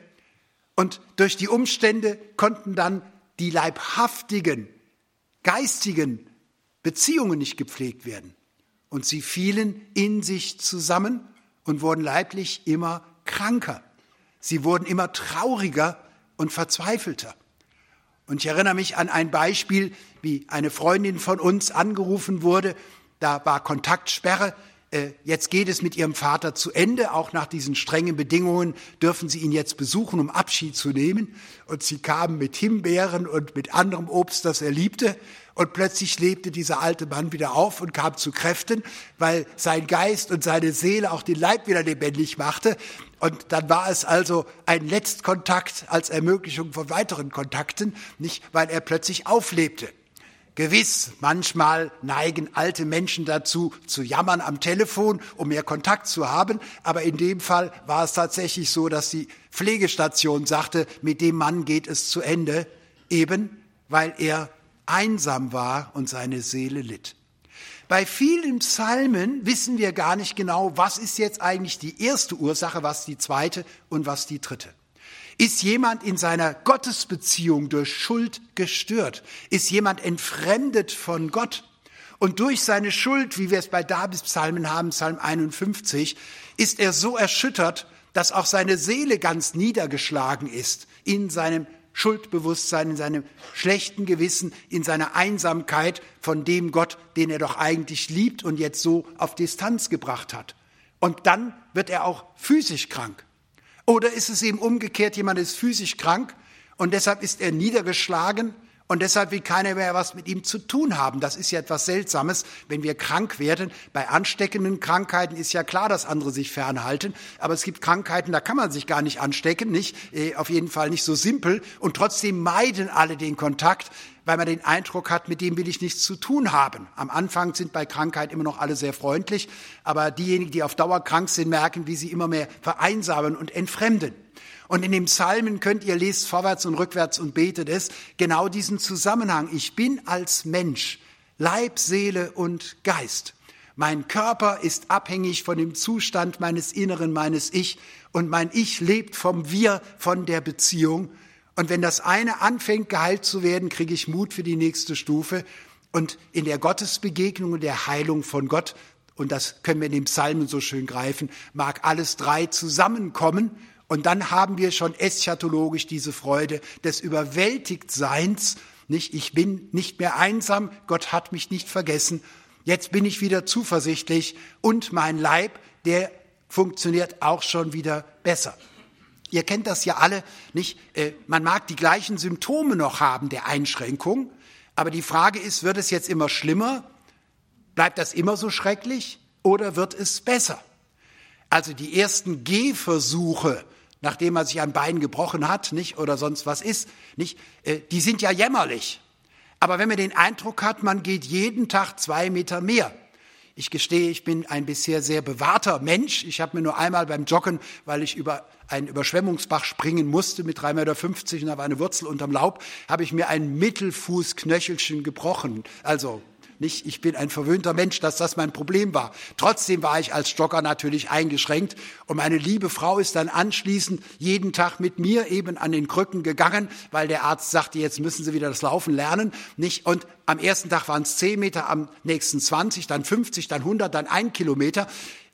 und durch die Umstände konnten dann die leibhaftigen, geistigen Beziehungen nicht gepflegt werden. Und sie fielen in sich zusammen und wurden leiblich immer kranker. Sie wurden immer trauriger und verzweifelter. Und ich erinnere mich an ein Beispiel, wie eine Freundin von uns angerufen wurde. Da war Kontaktsperre. Jetzt geht es mit ihrem Vater zu Ende. Auch nach diesen strengen Bedingungen dürfen sie ihn jetzt besuchen, um Abschied zu nehmen. Und sie kamen mit Himbeeren und mit anderem Obst, das er liebte. Und plötzlich lebte dieser alte Mann wieder auf und kam zu Kräften, weil sein Geist und seine Seele auch den Leib wieder lebendig machte. Und dann war es also ein Letztkontakt als Ermöglichung von weiteren Kontakten, nicht weil er plötzlich auflebte. Gewiss, manchmal neigen alte Menschen dazu, zu jammern am Telefon, um mehr Kontakt zu haben. Aber in dem Fall war es tatsächlich so, dass die Pflegestation sagte, mit dem Mann geht es zu Ende, eben weil er einsam war und seine Seele litt. Bei vielen Psalmen wissen wir gar nicht genau, was ist jetzt eigentlich die erste Ursache, was die zweite und was die dritte. Ist jemand in seiner Gottesbeziehung durch Schuld gestört? Ist jemand entfremdet von Gott? Und durch seine Schuld, wie wir es bei Davids Psalmen haben, Psalm 51, ist er so erschüttert, dass auch seine Seele ganz niedergeschlagen ist in seinem Schuldbewusstsein, in seinem schlechten Gewissen, in seiner Einsamkeit von dem Gott, den er doch eigentlich liebt und jetzt so auf Distanz gebracht hat. Und dann wird er auch physisch krank. Oder ist es eben umgekehrt, jemand ist physisch krank und deshalb ist er niedergeschlagen und deshalb will keiner mehr was mit ihm zu tun haben. Das ist ja etwas Seltsames, wenn wir krank werden. Bei ansteckenden Krankheiten ist ja klar, dass andere sich fernhalten. Aber es gibt Krankheiten, da kann man sich gar nicht anstecken, nicht? Auf jeden Fall nicht so simpel. Und trotzdem meiden alle den Kontakt, weil man den Eindruck hat, mit dem will ich nichts zu tun haben. Am Anfang sind bei Krankheit immer noch alle sehr freundlich. Aber diejenigen, die auf Dauer krank sind, merken, wie sie immer mehr vereinsamen und entfremden. Und in den Psalmen könnt ihr, lest vorwärts und rückwärts und betet es, genau diesen Zusammenhang. Ich bin als Mensch, Leib, Seele und Geist. Mein Körper ist abhängig von dem Zustand meines Inneren, meines Ich. Und mein Ich lebt vom Wir, von der Beziehung. Und wenn das eine anfängt, geheilt zu werden, kriege ich Mut für die nächste Stufe. Und in der Gottesbegegnung und der Heilung von Gott, und das können wir in den Psalmen so schön greifen, mag alles drei zusammenkommen. Und dann haben wir schon eschatologisch diese Freude des Überwältigtseins. Nicht, ich bin nicht mehr einsam, Gott hat mich nicht vergessen. Jetzt bin ich wieder zuversichtlich und mein Leib, der funktioniert auch schon wieder besser. Ihr kennt das ja alle, nicht? Man mag die gleichen Symptome noch haben der Einschränkung, aber die Frage ist, wird es jetzt immer schlimmer? Bleibt das immer so schrecklich oder wird es besser? Also die ersten Gehversuche, nachdem man sich ein Bein gebrochen hat, nicht, oder sonst was ist, nicht, die sind ja jämmerlich. Aber wenn man den Eindruck hat, man geht jeden Tag 2 Meter mehr. Ich gestehe, ich bin ein bisher sehr bewahrter Mensch. Ich habe mir nur einmal beim Joggen, weil ich über einen Überschwemmungsbach springen musste mit 3,50 Meter und da war eine Wurzel unterm Laub, habe ich mir ein Mittelfußknöchelchen gebrochen. Also nicht, ich bin ein verwöhnter Mensch, dass das mein Problem war. Trotzdem war ich als Jogger natürlich eingeschränkt. Und meine liebe Frau ist dann anschließend jeden Tag mit mir eben an den Krücken gegangen, weil der Arzt sagte, jetzt müssen Sie wieder das Laufen lernen. Nicht? Und am ersten Tag waren es 10 Meter, am nächsten 20, dann 50, dann 100, dann 1 Kilometer.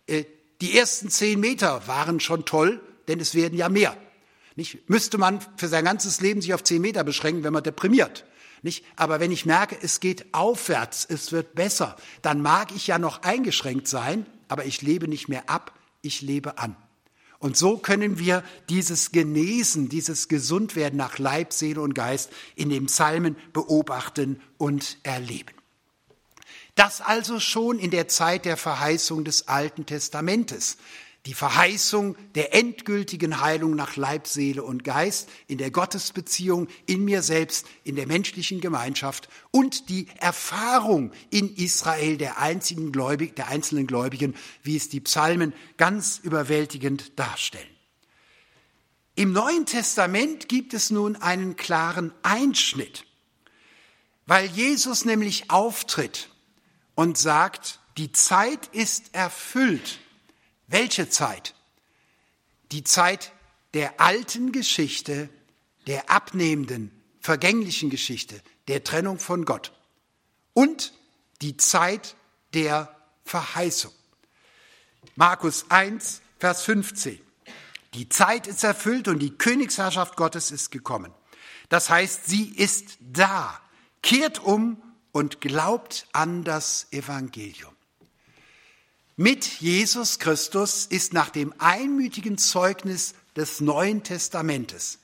Die ersten 10 Meter waren schon toll, denn es werden ja mehr. Nicht? Müsste man für sein ganzes Leben sich auf 10 Meter beschränken, wenn man deprimiert. Nicht? Aber wenn ich merke, es geht aufwärts, es wird besser, dann mag ich ja noch eingeschränkt sein, aber ich lebe nicht mehr ab, ich lebe an. Und so können wir dieses Genesen, dieses Gesundwerden nach Leib, Seele und Geist in den Psalmen beobachten und erleben. Das also schon in der Zeit der Verheißung des Alten Testamentes. Die Verheißung der endgültigen Heilung nach Leib, Seele und Geist in der Gottesbeziehung, in mir selbst, in der menschlichen Gemeinschaft und die Erfahrung in Israel der einzelnen Gläubigen, wie es die Psalmen ganz überwältigend darstellen. Im Neuen Testament gibt es nun einen klaren Einschnitt, weil Jesus nämlich auftritt und sagt, die Zeit ist erfüllt. Welche Zeit? Die Zeit der alten Geschichte, der abnehmenden, vergänglichen Geschichte, der Trennung von Gott und die Zeit der Verheißung. Markus 1, Vers 15. Die Zeit ist erfüllt und die Königsherrschaft Gottes ist gekommen. Das heißt, sie ist da. Kehrt um und glaubt an das Evangelium. Mit Jesus Christus ist nach dem einmütigen Zeugnis des Neuen Testamentes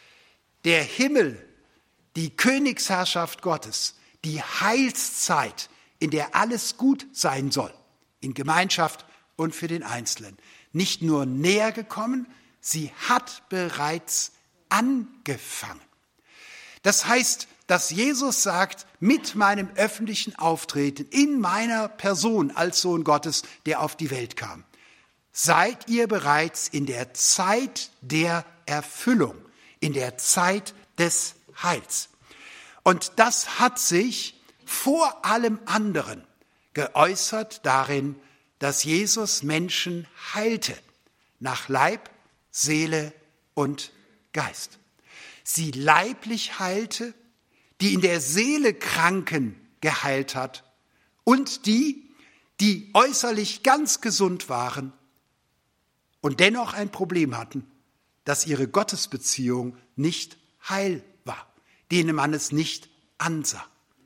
der Himmel, die Königsherrschaft Gottes, die Heilszeit, in der alles gut sein soll, in Gemeinschaft und für den Einzelnen, nicht nur näher gekommen, sie hat bereits angefangen. Das heißt, dass Jesus sagt, mit meinem öffentlichen Auftreten in meiner Person als Sohn Gottes, der auf die Welt kam, seid ihr bereits in der Zeit der Erfüllung, in der Zeit des Heils. Und das hat sich vor allem anderen geäußert darin, dass Jesus Menschen heilte, nach Leib, Seele und Geist. Sie leiblich heilte, die in der Seele Kranken geheilt hat und die äußerlich ganz gesund waren und dennoch ein Problem hatten, dass ihre Gottesbeziehung nicht heil war, denen man es nicht ansah.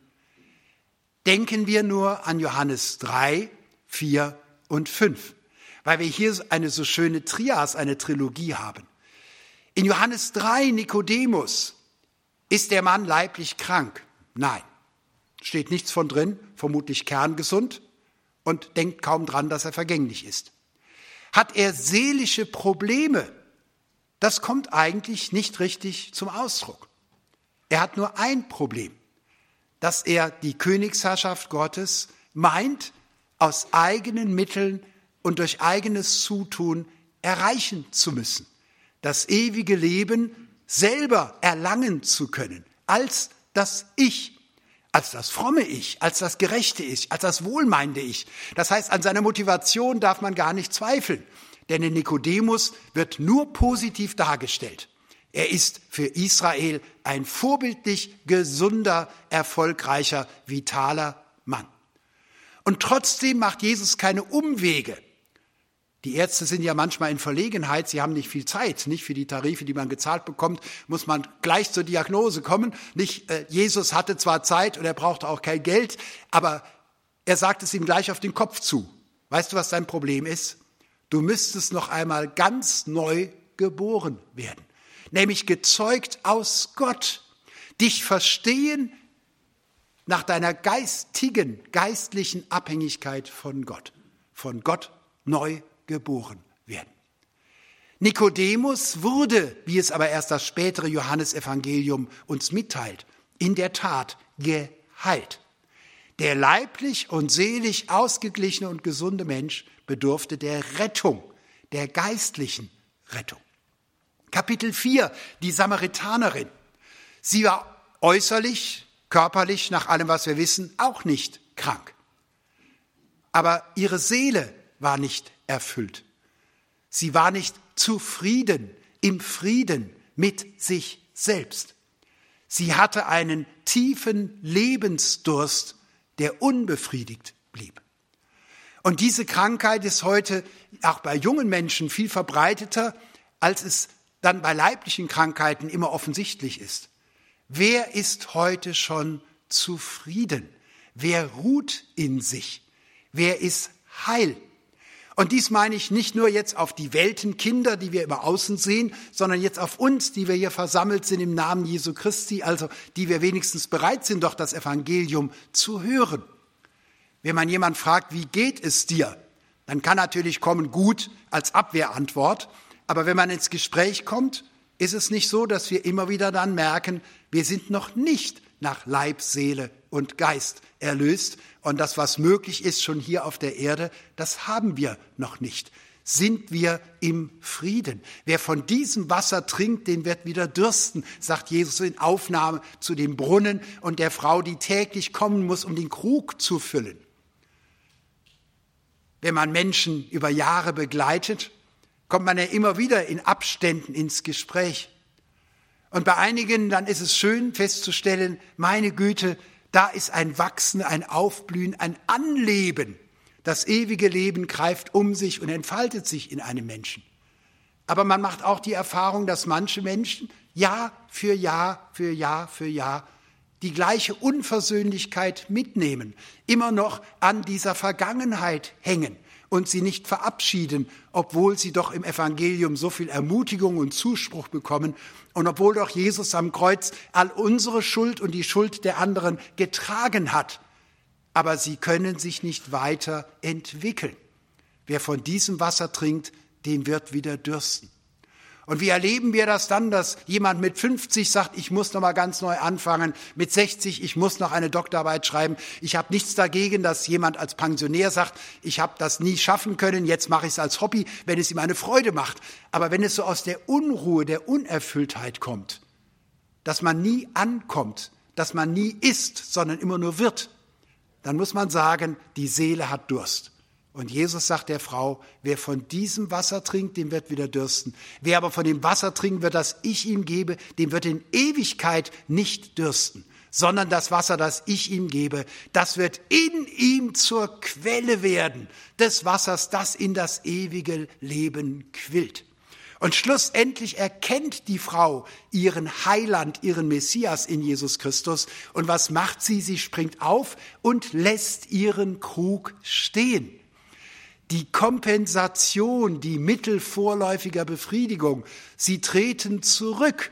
Denken wir nur an Johannes 3, 4 und 5, weil wir hier eine so schöne Trias, eine Trilogie haben. In Johannes 3, Nikodemus, ist der Mann leiblich krank? Nein, steht nichts von drin, vermutlich kerngesund und denkt kaum dran, dass er vergänglich ist. Hat er seelische Probleme? Das kommt eigentlich nicht richtig zum Ausdruck. Er hat nur ein Problem, dass er die Königsherrschaft Gottes meint, aus eigenen Mitteln und durch eigenes Zutun erreichen zu müssen. Das ewige Leben selber erlangen zu können, als das Ich, als das fromme Ich, als das gerechte Ich, als das wohlmeinende Ich. Das heißt, an seiner Motivation darf man gar nicht zweifeln, denn in Nikodemus wird nur positiv dargestellt. Er ist für Israel ein vorbildlich gesunder, erfolgreicher, vitaler Mann. Und trotzdem macht Jesus keine Umwege. Die Ärzte sind ja manchmal in Verlegenheit, sie haben nicht viel Zeit, nicht für die Tarife, die man gezahlt bekommt, muss man gleich zur Diagnose kommen. Jesus hatte zwar Zeit und er brauchte auch kein Geld, aber er sagt es ihm gleich auf den Kopf zu. Weißt du, was dein Problem ist? Du müsstest noch einmal ganz neu geboren werden, nämlich gezeugt aus Gott, dich verstehen nach deiner geistlichen Abhängigkeit von Gott neu geboren werden. Nikodemus wurde, wie es aber erst das spätere Johannesevangelium uns mitteilt, in der Tat geheilt. Der leiblich und seelisch ausgeglichene und gesunde Mensch bedurfte der Rettung, der geistlichen Rettung. Kapitel 4, die Samaritanerin. Sie war äußerlich, körperlich, nach allem, was wir wissen, auch nicht krank. Aber ihre Seele war nicht erfüllt. Sie war nicht zufrieden, im Frieden mit sich selbst. Sie hatte einen tiefen Lebensdurst, der unbefriedigt blieb. Und diese Krankheit ist heute auch bei jungen Menschen viel verbreiteter, als es dann bei leiblichen Krankheiten immer offensichtlich ist. Wer ist heute schon zufrieden? Wer ruht in sich? Wer ist heil? Und dies meine ich nicht nur jetzt auf die Weltenkinder, die wir immer außen sehen, sondern jetzt auf uns, die wir hier versammelt sind im Namen Jesu Christi, also die wir wenigstens bereit sind, doch das Evangelium zu hören. Wenn man jemand fragt, wie geht es dir, dann kann natürlich kommen gut als Abwehrantwort. Aber wenn man ins Gespräch kommt, ist es nicht so, dass wir immer wieder dann merken, wir sind noch nicht nach Leib, Seele und Geist erlöst. Und das, was möglich ist schon hier auf der Erde, das haben wir noch nicht. Sind wir im Frieden. Wer von diesem Wasser trinkt, den wird wieder dürsten, sagt Jesus in Aufnahme zu dem Brunnen und der Frau, die täglich kommen muss, um den Krug zu füllen. Wenn man Menschen über Jahre begleitet, kommt man ja immer wieder in Abständen ins Gespräch. Und bei einigen, dann ist es schön festzustellen, meine Güte, da ist ein Wachsen, ein Aufblühen, ein Anleben. Das ewige Leben greift um sich und entfaltet sich in einem Menschen. Aber man macht auch die Erfahrung, dass manche Menschen Jahr für Jahr für Jahr für Jahr die gleiche Unversöhnlichkeit mitnehmen, immer noch an dieser Vergangenheit hängen und sie nicht verabschieden, obwohl sie doch im Evangelium so viel Ermutigung und Zuspruch bekommen und obwohl doch Jesus am Kreuz all unsere Schuld und die Schuld der anderen getragen hat. Aber sie können sich nicht weiter entwickeln. Wer von diesem Wasser trinkt, den wird wieder dürsten. Und wie erleben wir das dann, dass jemand mit 50 sagt, ich muss noch mal ganz neu anfangen, mit 60, ich muss noch eine Doktorarbeit schreiben. Ich habe nichts dagegen, dass jemand als Pensionär sagt, ich habe das nie schaffen können, jetzt mache ich es als Hobby, wenn es ihm eine Freude macht. Aber wenn es so aus der Unruhe, der Unerfülltheit kommt, dass man nie ankommt, dass man nie isst, sondern immer nur wird, dann muss man sagen, die Seele hat Durst. Und Jesus sagt der Frau, wer von diesem Wasser trinkt, dem wird wieder dürsten. Wer aber von dem Wasser trinken wird, das ich ihm gebe, dem wird in Ewigkeit nicht dürsten, sondern das Wasser, das ich ihm gebe, das wird in ihm zur Quelle werden, des Wassers, das in das ewige Leben quillt. Und schlussendlich erkennt die Frau ihren Heiland, ihren Messias in Jesus Christus. Und was macht sie? Sie springt auf und lässt ihren Krug stehen. Die Kompensation, die Mittel vorläufiger Befriedigung, sie treten zurück.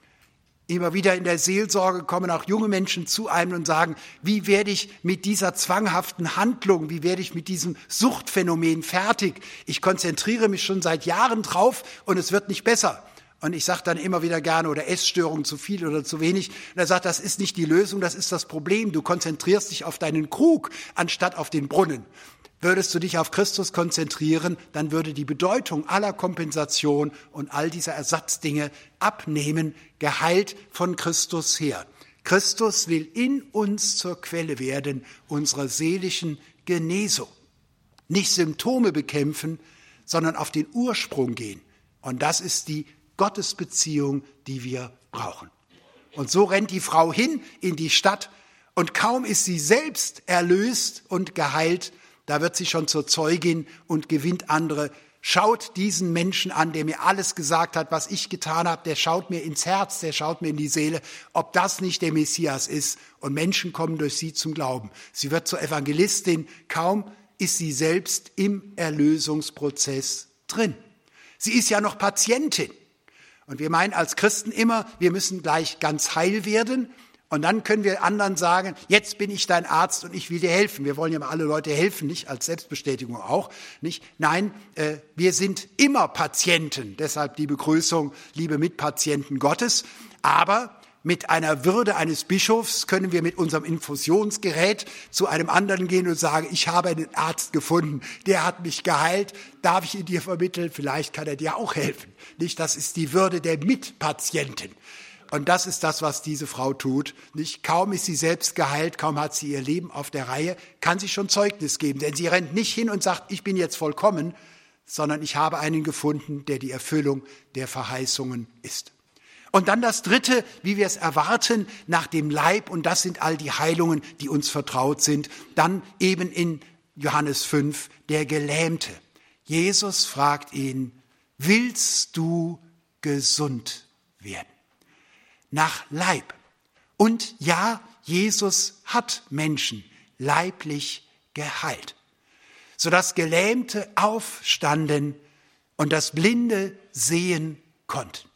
Immer wieder in der Seelsorge kommen auch junge Menschen zu einem und sagen, wie werde ich mit dieser zwanghaften Handlung, wie werde ich mit diesem Suchtphänomen fertig? Ich konzentriere mich schon seit Jahren drauf und es wird nicht besser. Und ich sage dann immer wieder gerne, oder Essstörung zu viel oder zu wenig. Und er sagt, das ist nicht die Lösung, das ist das Problem. Du konzentrierst dich auf deinen Krug, anstatt auf den Brunnen. Würdest du dich auf Christus konzentrieren, dann würde die Bedeutung aller Kompensation und all dieser Ersatzdinge abnehmen, geheilt von Christus her. Christus will in uns zur Quelle werden, unserer seelischen Genesung. Nicht Symptome bekämpfen, sondern auf den Ursprung gehen. Und das ist die Gottesbeziehung, die wir brauchen. Und so rennt die Frau hin in die Stadt und kaum ist sie selbst erlöst und geheilt, da wird sie schon zur Zeugin und gewinnt andere. Schaut diesen Menschen an, der mir alles gesagt hat, was ich getan habe. Der schaut mir ins Herz, der schaut mir in die Seele, ob das nicht der Messias ist. Und Menschen kommen durch sie zum Glauben. Sie wird zur Evangelistin. Kaum ist sie selbst im Erlösungsprozess drin. Sie ist ja noch Patientin. Und wir meinen als Christen immer, wir müssen gleich ganz heil werden. Und dann können wir anderen sagen, jetzt bin ich dein Arzt und ich will dir helfen. Wir wollen ja mal alle Leute helfen, nicht als Selbstbestätigung auch. Nicht? Nein, wir sind immer Patienten. Deshalb die Begrüßung, liebe Mitpatienten Gottes. Aber mit einer Würde eines Bischofs können wir mit unserem Infusionsgerät zu einem anderen gehen und sagen, ich habe einen Arzt gefunden, der hat mich geheilt, darf ich ihn dir vermitteln? Vielleicht kann er dir auch helfen. Nicht? Das ist die Würde der Mitpatienten. Und das ist das, was diese Frau tut. Nicht? Kaum ist sie selbst geheilt, kaum hat sie ihr Leben auf der Reihe, kann sie schon Zeugnis geben. Denn sie rennt nicht hin und sagt, ich bin jetzt vollkommen, sondern ich habe einen gefunden, der die Erfüllung der Verheißungen ist. Und dann das Dritte, wie wir es erwarten, nach dem Leib, und das sind all die Heilungen, die uns vertraut sind. Dann eben in Johannes 5, der Gelähmte. Jesus fragt ihn, willst du gesund werden? Nach Leib. Und ja, Jesus hat Menschen leiblich geheilt, sodass Gelähmte aufstanden und das Blinde sehen konnten.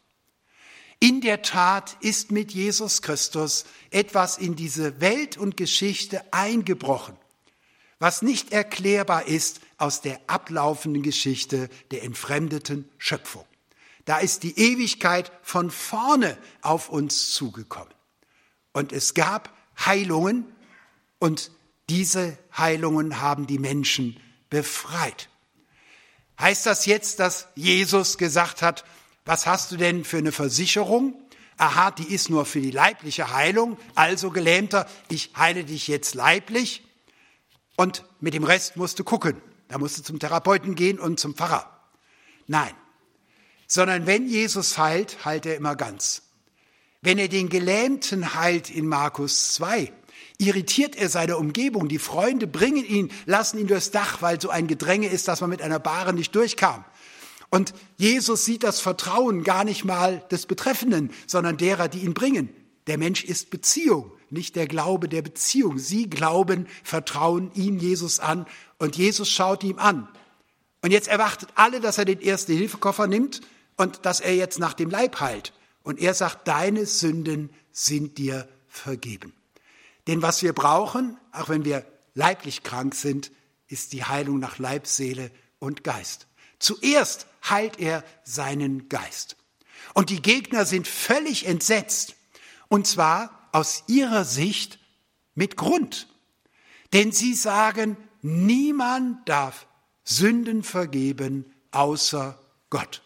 In der Tat ist mit Jesus Christus etwas in diese Welt und Geschichte eingebrochen, was nicht erklärbar ist aus der ablaufenden Geschichte der entfremdeten Schöpfung. Da ist die Ewigkeit von vorne auf uns zugekommen. Und es gab Heilungen und diese Heilungen haben die Menschen befreit. Heißt das jetzt, dass Jesus gesagt hat, was hast du denn für eine Versicherung? Aha, die ist nur für die leibliche Heilung, also Gelähmter, ich heile dich jetzt leiblich und mit dem Rest musst du gucken. Da musst du zum Therapeuten gehen und zum Pfarrer. Nein, sondern wenn Jesus heilt, heilt er immer ganz. Wenn er den Gelähmten heilt in Markus 2, irritiert er seine Umgebung. Die Freunde bringen ihn, lassen ihn durchs Dach, weil so ein Gedränge ist, dass man mit einer Bahre nicht durchkam. Und Jesus sieht das Vertrauen gar nicht mal des Betreffenden, sondern derer, die ihn bringen. Der Mensch ist Beziehung, nicht der Glaube der Beziehung. Sie glauben, vertrauen ihn, Jesus, an und Jesus schaut ihm an. Und jetzt erwartet alle, dass er den Erste-Hilfe-Koffer nimmt und dass er jetzt nach dem Leib heilt. Und er sagt, deine Sünden sind dir vergeben. Denn was wir brauchen, auch wenn wir leiblich krank sind, ist die Heilung nach Leib, Seele und Geist. Zuerst heilt er seinen Geist. Und die Gegner sind völlig entsetzt. Und zwar aus ihrer Sicht mit Grund. Denn sie sagen, niemand darf Sünden vergeben außer Gott.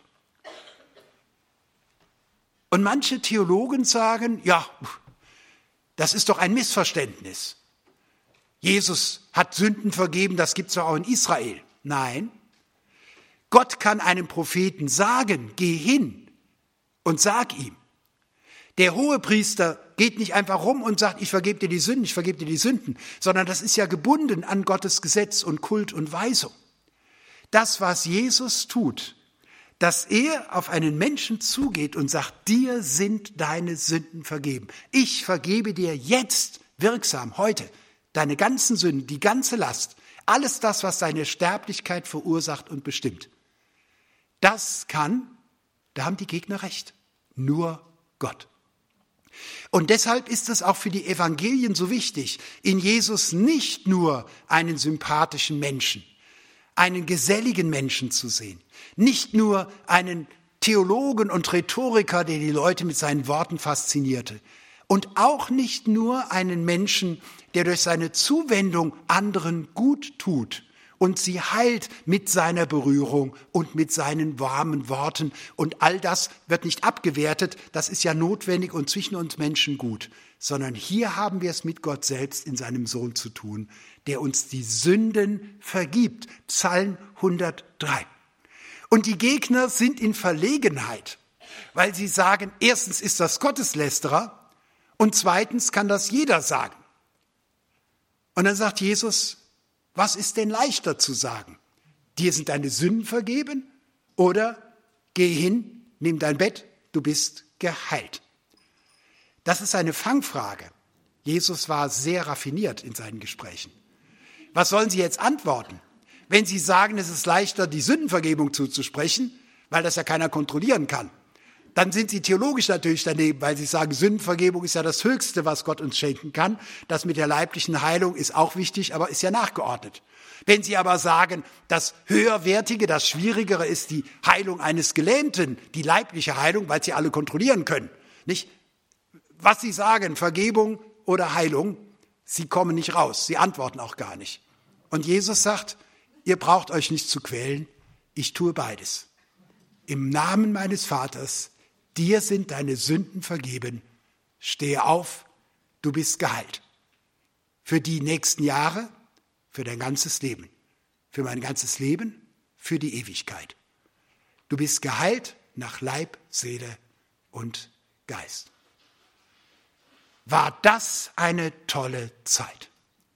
Und manche Theologen sagen, ja, das ist doch ein Missverständnis. Jesus hat Sünden vergeben, das gibt es doch auch in Israel. Nein, Gott kann einem Propheten sagen, geh hin und sag ihm. Der Hohepriester geht nicht einfach rum und sagt, ich vergebe dir die Sünden, sondern das ist ja gebunden an Gottes Gesetz und Kult und Weisung. Das, was Jesus tut, dass er auf einen Menschen zugeht und sagt, dir sind deine Sünden vergeben. Ich vergebe dir jetzt wirksam, heute, deine ganzen Sünden, die ganze Last, alles das, was deine Sterblichkeit verursacht und bestimmt. Das kann, da haben die Gegner recht, nur Gott. Und deshalb ist es auch für die Evangelien so wichtig, in Jesus nicht nur einen sympathischen Menschen, einen geselligen Menschen zu sehen, nicht nur einen Theologen und Rhetoriker, der die Leute mit seinen Worten faszinierte, und auch nicht nur einen Menschen, der durch seine Zuwendung anderen gut tut und sie heilt mit seiner Berührung und mit seinen warmen Worten. Und all das wird nicht abgewertet, das ist ja notwendig und zwischen uns Menschen gut, sondern hier haben wir es mit Gott selbst in seinem Sohn zu tun, der uns die Sünden vergibt. Psalm 103. Und die Gegner sind in Verlegenheit, weil sie sagen, erstens ist das Gotteslästerer und zweitens kann das jeder sagen. Und dann sagt Jesus, was ist denn leichter zu sagen? Dir sind deine Sünden vergeben oder geh hin, nimm dein Bett, du bist geheilt. Das ist eine Fangfrage. Jesus war sehr raffiniert in seinen Gesprächen. Was sollen Sie jetzt antworten? Wenn Sie sagen, es ist leichter, die Sündenvergebung zuzusprechen, weil das ja keiner kontrollieren kann, dann sind Sie theologisch natürlich daneben, weil Sie sagen, Sündenvergebung ist ja das Höchste, was Gott uns schenken kann. Das mit der leiblichen Heilung ist auch wichtig, aber ist ja nachgeordnet. Wenn Sie aber sagen, das Höherwertige, das Schwierigere ist die Heilung eines Gelähmten, die leibliche Heilung, weil Sie alle kontrollieren können. Nicht? Was Sie sagen, Vergebung oder Heilung, Sie kommen nicht raus, Sie antworten auch gar nicht. Und Jesus sagt, ihr braucht euch nicht zu quälen, ich tue beides. Im Namen meines Vaters, dir sind deine Sünden vergeben, stehe auf, du bist geheilt. Für die nächsten Jahre, für dein ganzes Leben, für mein ganzes Leben, für die Ewigkeit. Du bist geheilt nach Leib, Seele und Geist. War das eine tolle Zeit?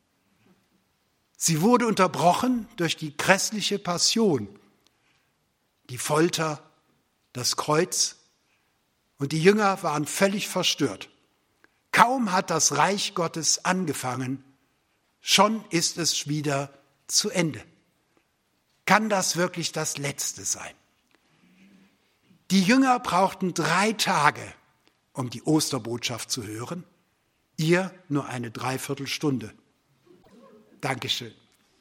Sie wurde unterbrochen durch die grässliche Passion, die Folter, das Kreuz, und die Jünger waren völlig verstört. Kaum hat das Reich Gottes angefangen, schon ist es wieder zu Ende. Kann das wirklich das Letzte sein? Die Jünger brauchten 3 Tage, um die Osterbotschaft zu hören, ihr nur eine Dreiviertelstunde. Dankeschön.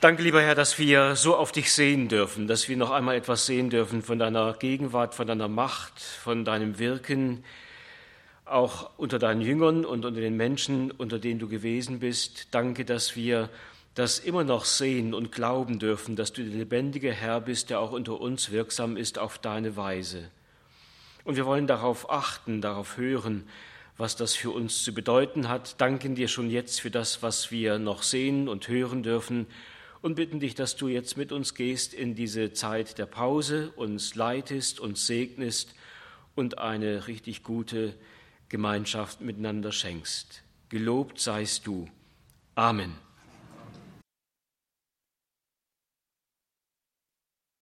Danke, lieber Herr, dass wir so auf dich sehen dürfen, dass wir noch einmal etwas sehen dürfen von deiner Gegenwart, von deiner Macht, von deinem Wirken, auch unter deinen Jüngern und unter den Menschen, unter denen du gewesen bist. Danke, dass wir das immer noch sehen und glauben dürfen, dass du der lebendige Herr bist, der auch unter uns wirksam ist auf deine Weise. Und wir wollen darauf achten, darauf hören, was das für uns zu bedeuten hat. Danken dir schon jetzt für das, was wir noch sehen und hören dürfen und bitten dich, dass du jetzt mit uns gehst in diese Zeit der Pause, uns leitest, uns segnest und eine richtig gute Gemeinschaft miteinander schenkst. Gelobt seist du. Amen.